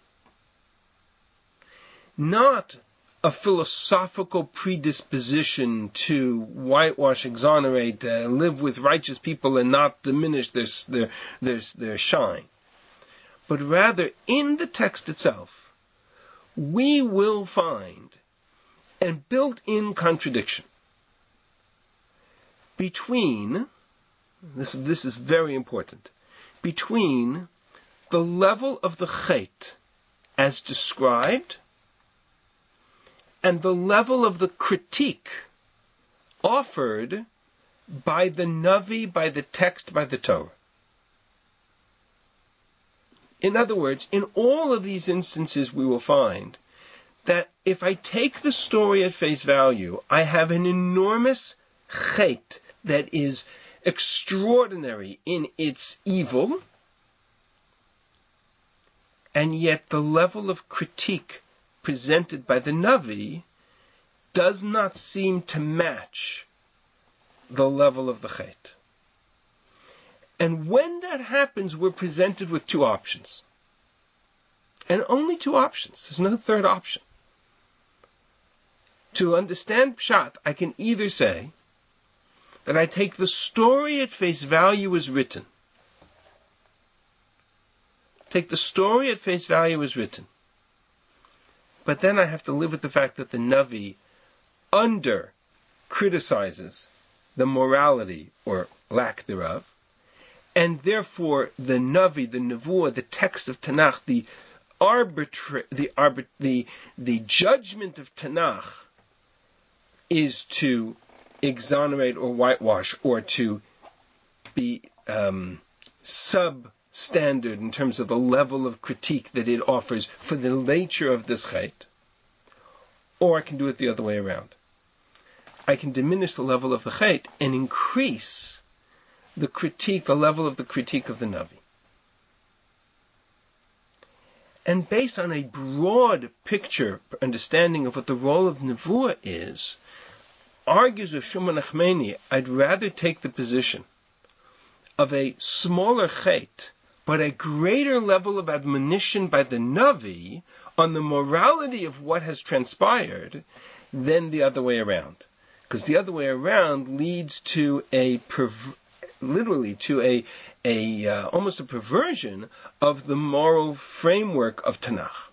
Not a philosophical predisposition to whitewash, exonerate, live with righteous people and not diminish their shine. But rather, in the text itself, we will find a built-in contradiction between, this is very important, between the level of the chet as described and the level of the critique offered by the Navi, by the text, by the Torah. In other words, in all of these instances we will find that if I take the story at face value, I have an enormous chet that is extraordinary in its evil, and yet the level of critique presented by the Navi does not seem to match the level of the chet. And when that happens, we're presented with 2 options. And only 2 options. There's no third option. To understand Pshat, I can either say that I take the story at face value as written. Take the story at face value as written. But then I have to live with the fact that the Navi criticizes the morality or lack thereof, and therefore the Navi, the Nevuah, the text of Tanakh, the judgment of Tanakh is to exonerate or whitewash or to be substandard in terms of the level of critique that it offers for the nature of this chet. Or I can do it the other way around. I can diminish the level of the chet and increase the critique, the level of the critique of the Navi. And based on a broad picture understanding of what the role of Nevuah is, argues with Shimon Achmeni, I'd rather take the position of a smaller chet, but a greater level of admonition by the Navi on the morality of what has transpired than the other way around. Because the other way around leads to almost a perversion of the moral framework of Tanakh.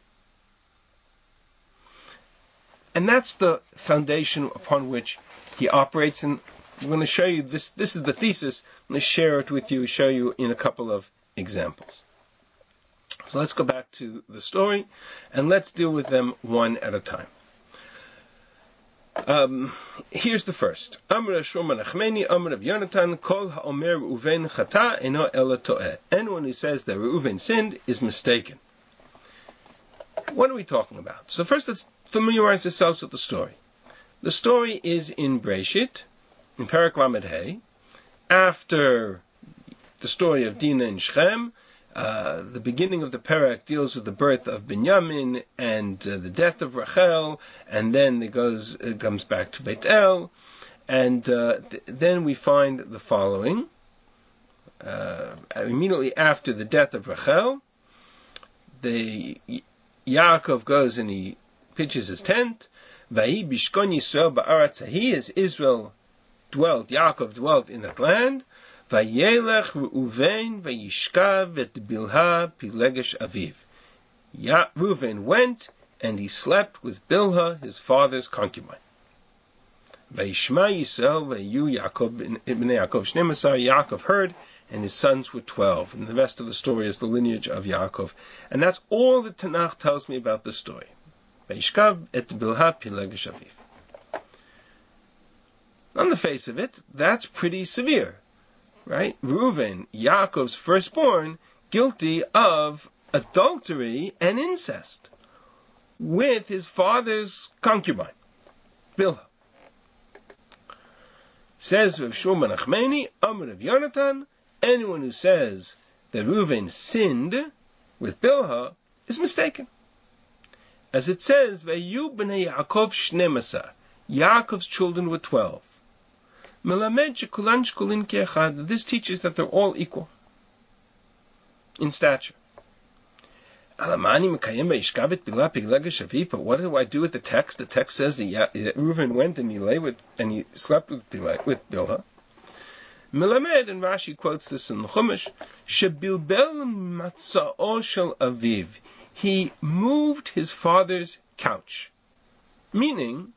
And that's the foundation upon which he operates. And I'm going to show you this. This is the thesis. I'm going to share it with you, show you in a couple of examples. So let's go back to the story, and let's deal with them one at a time. Here's the first. Amr Shlomo Nachmeni, Amr of Yonatan, Kol ha'omer Reuven chata eno ela to'eh. Anyone who says that Reuven sinned is mistaken. What are we talking about? So first let's familiarize ourselves with the story. The story is in Breshit, in Perek Lamed Hey, after the story of Dinah and Shechem. The beginning of the Perek deals with the birth of Binyamin and the death of Rachel, and then it comes back to Beit El, and then we find the following. Immediately after the death of Rachel, Yaakov goes and he pitches his tent. Vayi bishkon Yisrael ba'aretz hahi, as Israel Yaakov dwelt in that land. Vayelech Reuven vayishkav et Bilha pilegesh aviv. Reuven went and he slept with Bilha, his father's concubine. Vayishma Yisrael vayu Yaakov ibn Yaakov shnemasar. Yaakov heard, and his sons were 12. And the rest of the story is the lineage of Yaakov. And that's all the Tanakh tells me about the story. Vayishkav et Bilha pilegesh aviv. On the face of it, that's pretty severe. Right? Reuven, Yaakov's firstborn, guilty of adultery and incest with his father's concubine, Bilhah. Says Rav Shmuel ben Achmeni, Amar Rav Yonatan, anyone who says that Reuven sinned with Bilhah is mistaken. As it says, Vayu b'nei Yaakov shnemasa, Yaakov's children were 12. Melamed shekulan shkulin ke'echad, this teaches that they're all equal in stature. Alamani mekayem ve'ishkavet bila pigleg shaviv, but what do I do with the text? The text says that Reuven went and he slept with Bilhah. Melamed, and Rashi quotes this in the Chumash, shebilbel matza'o shel aviv, he moved his father's couch. Meaning,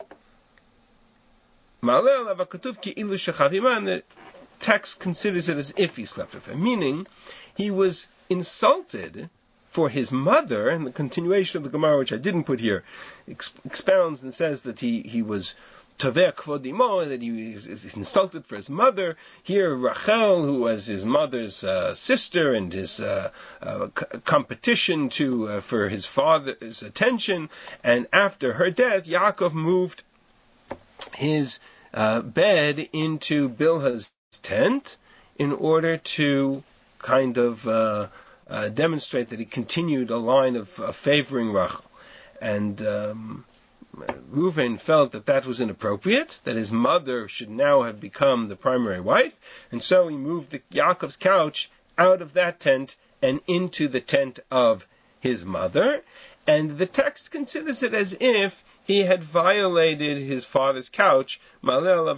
the text considers it as if he slept with her. Meaning, he was insulted for his mother, and the continuation of the Gemara, which I didn't put here, expounds and says that he was Taveh Kvod Imo, that he is insulted for his mother. Here, Rachel, who was his mother's sister and his competition for his father's attention. And after her death, Yaakov moved his bed into Bilhah's tent in order to kind of demonstrate that he continued a line of favoring Rachel. And Reuven felt that was inappropriate, that his mother should now have become the primary wife, and so he moved Yaakov's couch out of that tent and into the tent of his mother, and the text considers it as if he had violated his father's couch. That's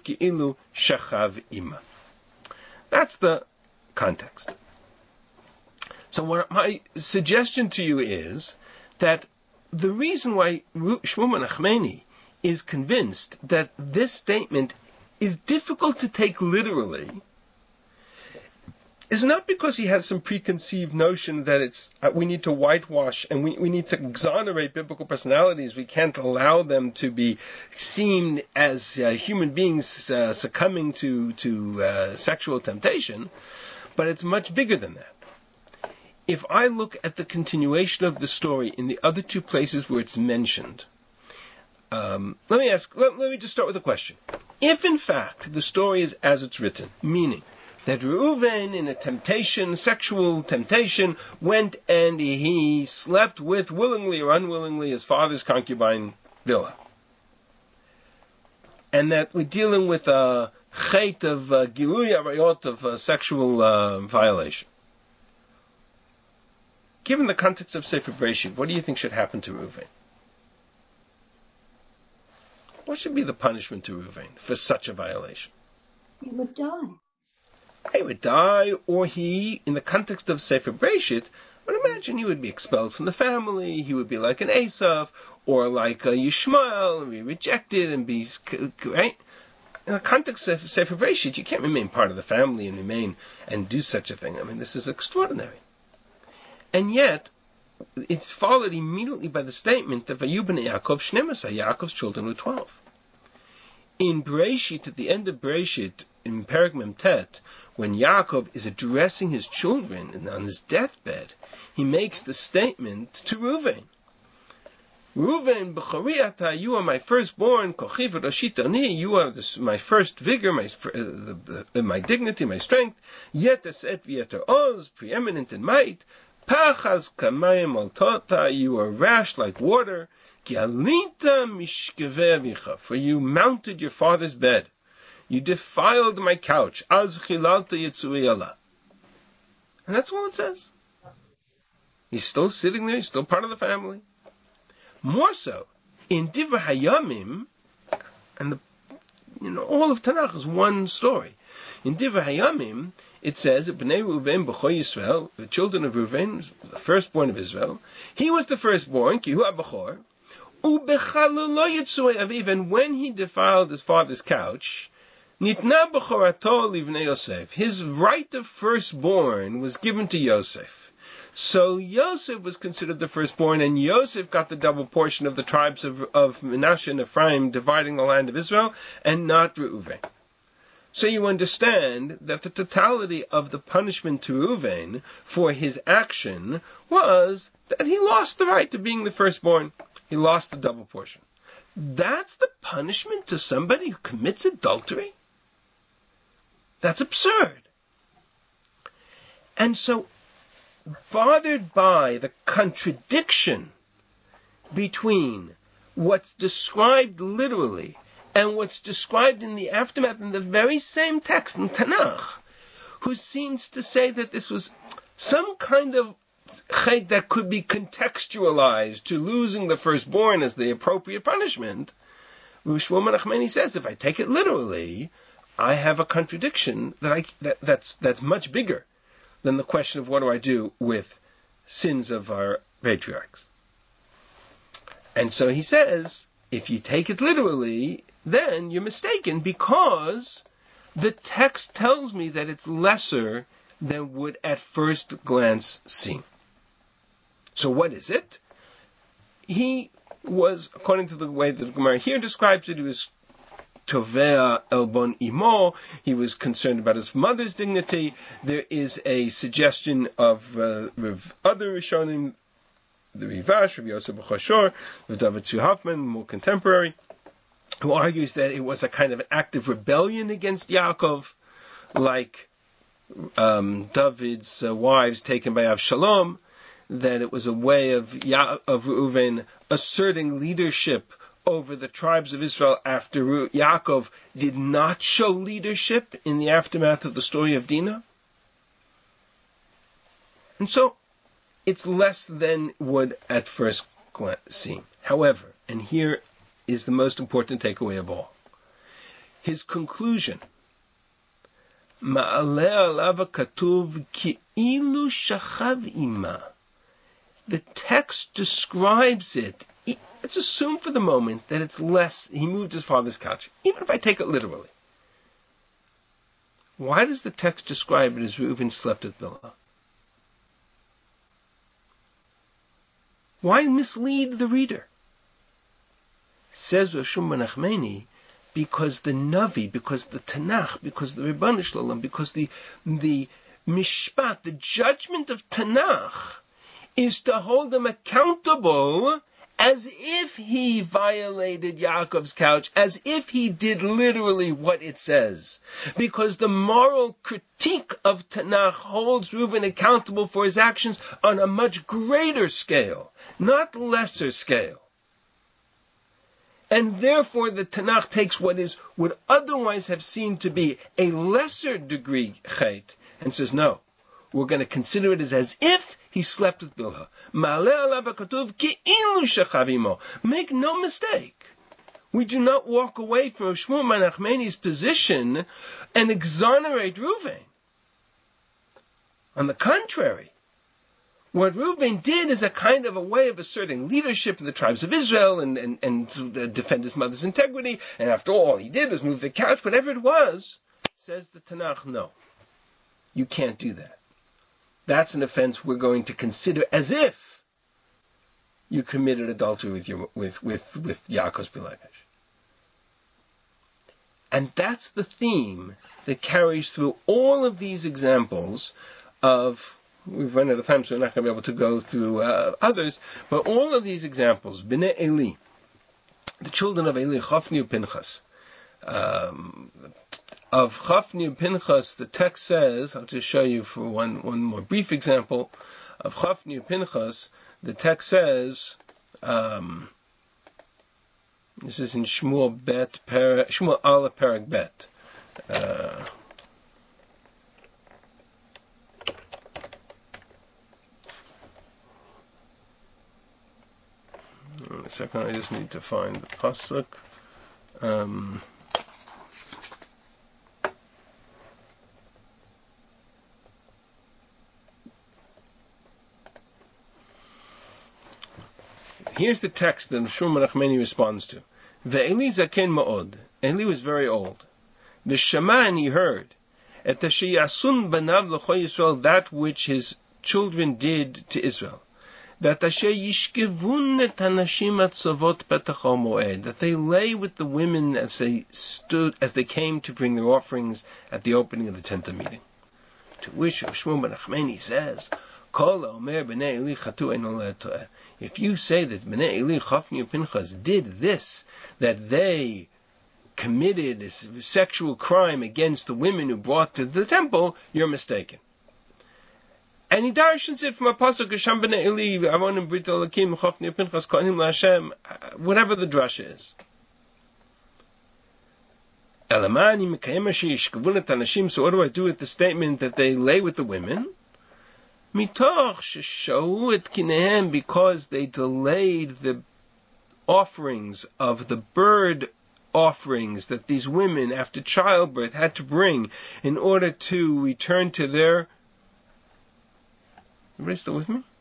the context. So what my suggestion to you is that the reason why Shmuel ben Achmeni is convinced that this statement is difficult to take literally is not because he has some preconceived notion that we need to whitewash and we need to exonerate biblical personalities. We can't allow them to be seen as human beings succumbing to sexual temptation, but it's much bigger than that. If I look at the continuation of the story in the other two places where it's mentioned, let me just start with a question. If in fact the story is as it's written, meaning that Reuven, in a sexual temptation, went and he slept with, willingly or unwillingly, his father's concubine, Bilhah, and that we're dealing with a chet of gilui arayot, of sexual violation. Given the context of Sefer Bereshit, what do you think should happen to Reuven? What should be the punishment to Reuven for such a violation? He would die. He would die, or he, in the context of Sefer Bereshit, would imagine he would be expelled from the family, he would be like an Esav, or like a Yishmael, and be rejected, and be, right? In the context of Sefer Bereshit, you can't remain part of the family and do such a thing. I mean, this is extraordinary. And yet, it's followed immediately by the statement that Vayu b'nei Yaakov shnemasa, Yaakov's children were 12. In Bereshit, at the end of Bereshit, in Perek Mem Tet, when Yaakov is addressing his children on his deathbed, he makes the statement to Reuven. Reuven, b'chori ata, you are my firstborn, kochi v'roshit ani, you are my first vigor, my dignity, my strength, yet et v'yeter oz, preeminent in might, Pachas kamayim al tota, you are rash like water. Ki alita mishkeveh avicha, for you mounted your father's bed. You defiled my couch. Az chilalta yitzui Allah. And that's all it says. He's still sitting there. He's still part of the family. More so, in Divrei Hayamim, and all of Tanakh is one story. In Divrei Hayamim, it says, Bnei Reuven b'chol Yisrael, the children of Reuven, the firstborn of Israel, he was the firstborn, ki hu ha'bachor, u'bechalul lo yitzui aviv, and when he defiled his father's couch, nitna b'chorato livnei Yosef, his right of firstborn was given to Yosef. So Yosef was considered the firstborn, and Yosef got the double portion of the tribes of Menashe and Ephraim, dividing the land of Israel, and not Reuven. So you understand that the totality of the punishment to Reuven for his action was that he lost the right to being the firstborn. He lost the double portion. That's the punishment to somebody who commits adultery? That's absurd. And so, bothered by the contradiction between what's described literally and what's described in the aftermath in the very same text in Tanakh, who seems to say that this was some kind of chet that could be contextualized to losing the firstborn as the appropriate punishment, Shmuel Menachemeni says, if I take it literally, I have a contradiction that's much bigger than the question of what do I do with sins of our patriarchs. And so he says, if you take it literally, then you're mistaken, because the text tells me that it's lesser than would at first glance seem. So what is it? He was, according to the way that the Gemara here describes it, he was Tovea Elbon Imo. He was concerned about his mother's dignity. There is a suggestion of other Rishonim, the Rivash, Rabbi Yosef B'Chashor, with David Tzvi Hoffman, more contemporary, who argues that it was a kind of an act of rebellion against Yaakov, like David's wives taken by Avshalom, that it was a way of Reuven asserting leadership over the tribes of Israel after Yaakov did not show leadership in the aftermath of the story of Dinah. And so, it's less than would at first seem. However, and here is the most important takeaway of all, his conclusion, Ma'aleh alav katuv ki'ilu shachav ima. The text describes it. Let's assume for the moment that it's less, he moved his father's couch, even if I take it literally. Why does the text describe it as Reuven slept at Bilhah? Why mislead the reader? Says Rosh Menachemeni, because the Navi, because the Tanakh, because the Rebbeinu Shalom, because the Mishpat, the judgment of Tanakh, is to hold him accountable as if he violated Yaakov's couch, as if he did literally what it says. Because the moral critique of Tanakh holds Reuven accountable for his actions on a much greater scale, not lesser scale. And therefore the Tanakh takes what would otherwise have seemed to be a lesser degree chet, and says, no, we're going to consider it as if he slept with Bilhah. Make no mistake. We do not walk away from Shmuel Menachemeni's position and exonerate Reuven. On the contrary, what Reuven did is a kind of a way of asserting leadership in the tribes of Israel and defend his mother's integrity. And after all he did was move the couch, whatever it was, says the Tanakh, no, you can't do that. That's an offense we're going to consider as if you committed adultery with Yaakov's Bilegesh. And that's the theme that carries through all of these examples of, we've run out of time so we're not going to be able to go through others, but all of these examples, Bnei Eli, the children of Eli, Chofni and Pinchas, of Chofni and Pinchas, the text says, I'll just show you for one more brief example, of Chofni and Pinchas, the text says, this is in Shmuel Aleph Perek Bet. A second, I just need to find the pasuk. Here's the text that Shmuel Menachemeni responds to. Ve'eli zaken ma'od. Eli was very old. V'shama, and he heard, et ashiyasun banav l'cho Yisrael, that which his children did to Israel. That they lay with the women as they came to bring their offerings at the opening of the tent of meeting. To which Shmuel Menachemeni says, if you say that Bnei Eli, Chofni and Pinchas did this, that they committed a sexual crime against the women who brought to the temple, you're mistaken. And he darshans it from a pasuk, Sham b'nei Eli, Avonim Brit Elokim, Chofni Pinchas, Kohanim LaHashem, whatever the drush is. Elamani Mekayim Ashish, Kavunet Anashim, so what do I do with the statement that they lay with the women? Mitoch Sheshau et Kinehem, because they delayed the offerings of the bird offerings that these women after childbirth had to bring in order to return to their... Everybody still with me?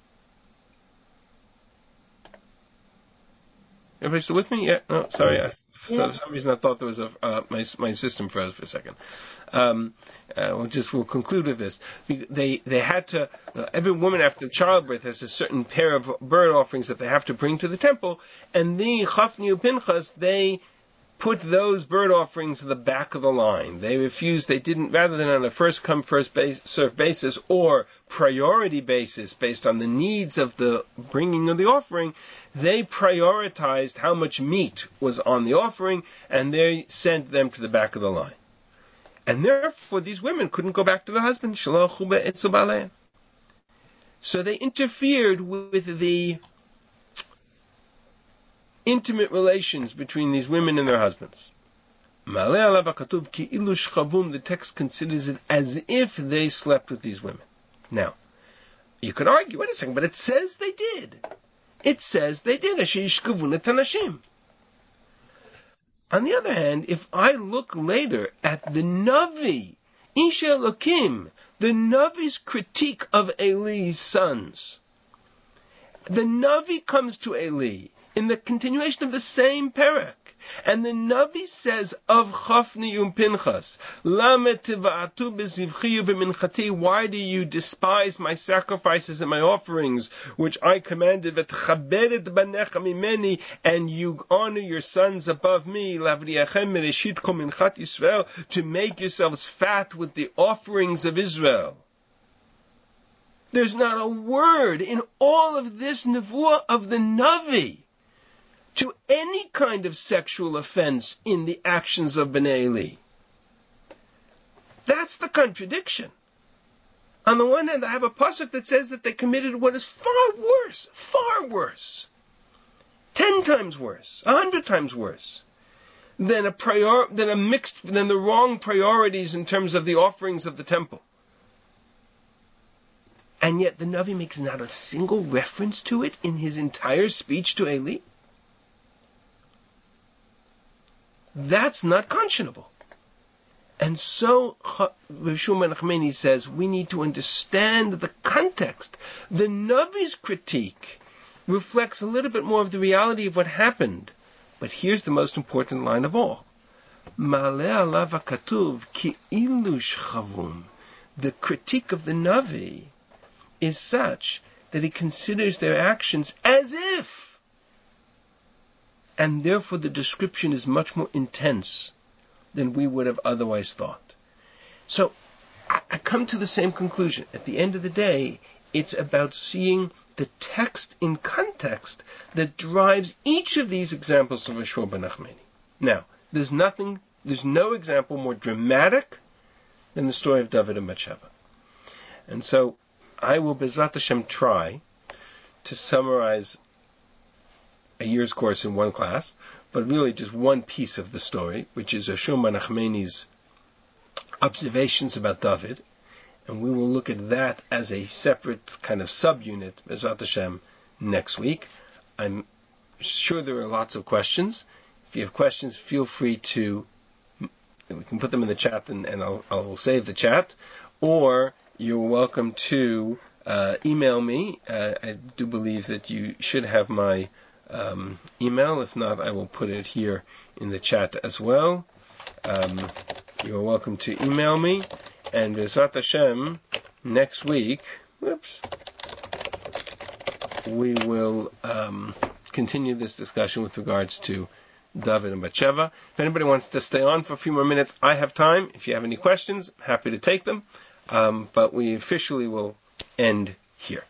Everybody still with me? Yeah. No, sorry. For some reason I thought there was my system froze for a second. We'll conclude with this. They had to. Every woman after childbirth has a certain pair of bird offerings that they have to bring to the temple, and the Chafni Pinchas, they put those bird offerings at the back of the line. They refused, they didn't, rather than on a first come, first served basis or priority basis based on the needs of the bringing of the offering, they prioritized how much meat was on the offering, and they sent them to the back of the line. And therefore, these women couldn't go back to their husband. So they interfered with the intimate relations between these women and their husbands. The text considers it as if they slept with these women. Now, you could argue, wait a second, but it says they did. It says they did. On the other hand, if I look later at the Navi, Isha Elokim, the Navi's critique of Eli's sons, the Navi comes to Eli in the continuation of the same parak, and the Navi says of Chafni Pinchas, why do you despise my sacrifices and my offerings, which I commanded, and you honor your sons above me, to make yourselves fat with the offerings of Israel. There's not a word in all of this nevuah of the Navi to any kind of sexual offense in the actions of Bnei Eli. That's the contradiction. On the one hand, I have a pasuk that says that they committed what is far worse, 10 times worse, 100 times worse, than the wrong priorities in terms of the offerings of the temple. And yet the Navi makes not a single reference to it in his entire speech to Eli. That's not conscionable. And so Rav Shmuel Nachmani says we need to understand the context. The Navi's critique reflects a little bit more of the reality of what happened. But here's the most important line of all. Ma'aleh alav hakatuv ki'ilu shchavum. The critique of the Navi is such that he considers their actions as if, and therefore the description is much more intense than we would have otherwise thought. So I come to the same conclusion. At the end of the day, it's about seeing the text in context that drives each of these examples of Shmuel ben Nachmani. Now, there's no example more dramatic than the story of David and Bathsheba. And so I will, Bezrat Hashem, try to summarize a year's course in one class, but really just one piece of the story, which is Shmuel ben Nachmani's observations about David, and we will look at that as a separate kind of subunit, Bezrat Hashem, next week. I'm sure there are lots of questions. If you have questions, feel free to, we can put them in the chat, and I'll save the chat, or you're welcome to email me. I do believe that you should have my email. If not, I will put it here in the chat as well. You are welcome to email me, and B'ezrat Hashem, next week, we will continue this discussion with regards to David and Bathsheba. If anybody wants to stay on for a few more minutes, I have time. If you have any questions, I'm happy to take them. But we officially will end here.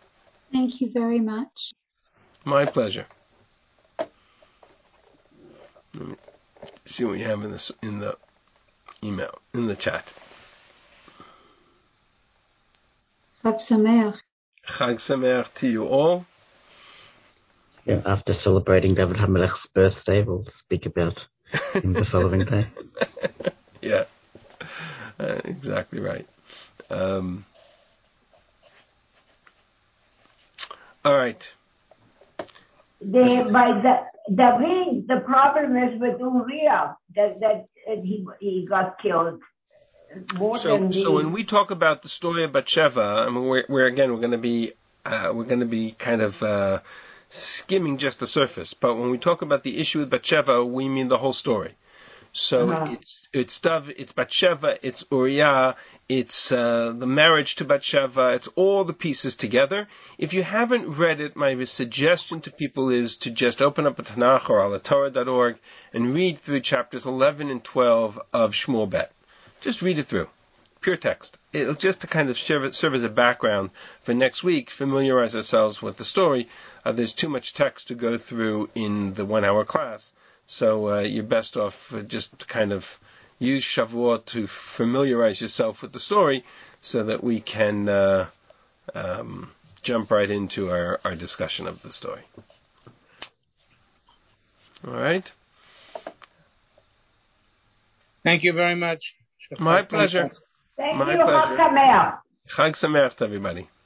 Thank you very much. My pleasure. Let me see what you have in the email, in the chat. Chag Sameach. Chag Sameach to you all. Yeah, after celebrating David HaMelech's birthday, we'll speak about him the following day. Yeah, exactly right. All right. The problem is with Uriah that he got killed. So when we talk about the story of Bathsheba, I mean, we're going to be kind of skimming just the surface. But when we talk about the issue with Bathsheba, we mean the whole story. So it's Bathsheba, it's Uriah, it's the marriage to Bathsheba, it's all the pieces together. If you haven't read it, my suggestion to people is to just open up a Tanakh or alatorah.org and read through chapters 11 and 12 of Shmuel Bet. Just read it through. Pure text. It'll just to kind of serve as a background for next week, familiarize ourselves with the story. There's too much text to go through in the 1 hour class. So you're best off just to kind of use Shavuot to familiarize yourself with the story so that we can jump right into our discussion of the story. All right? Thank you very much. My pleasure. Thank My you. pleasure. Chag Sameach. Chag Sameach to everybody.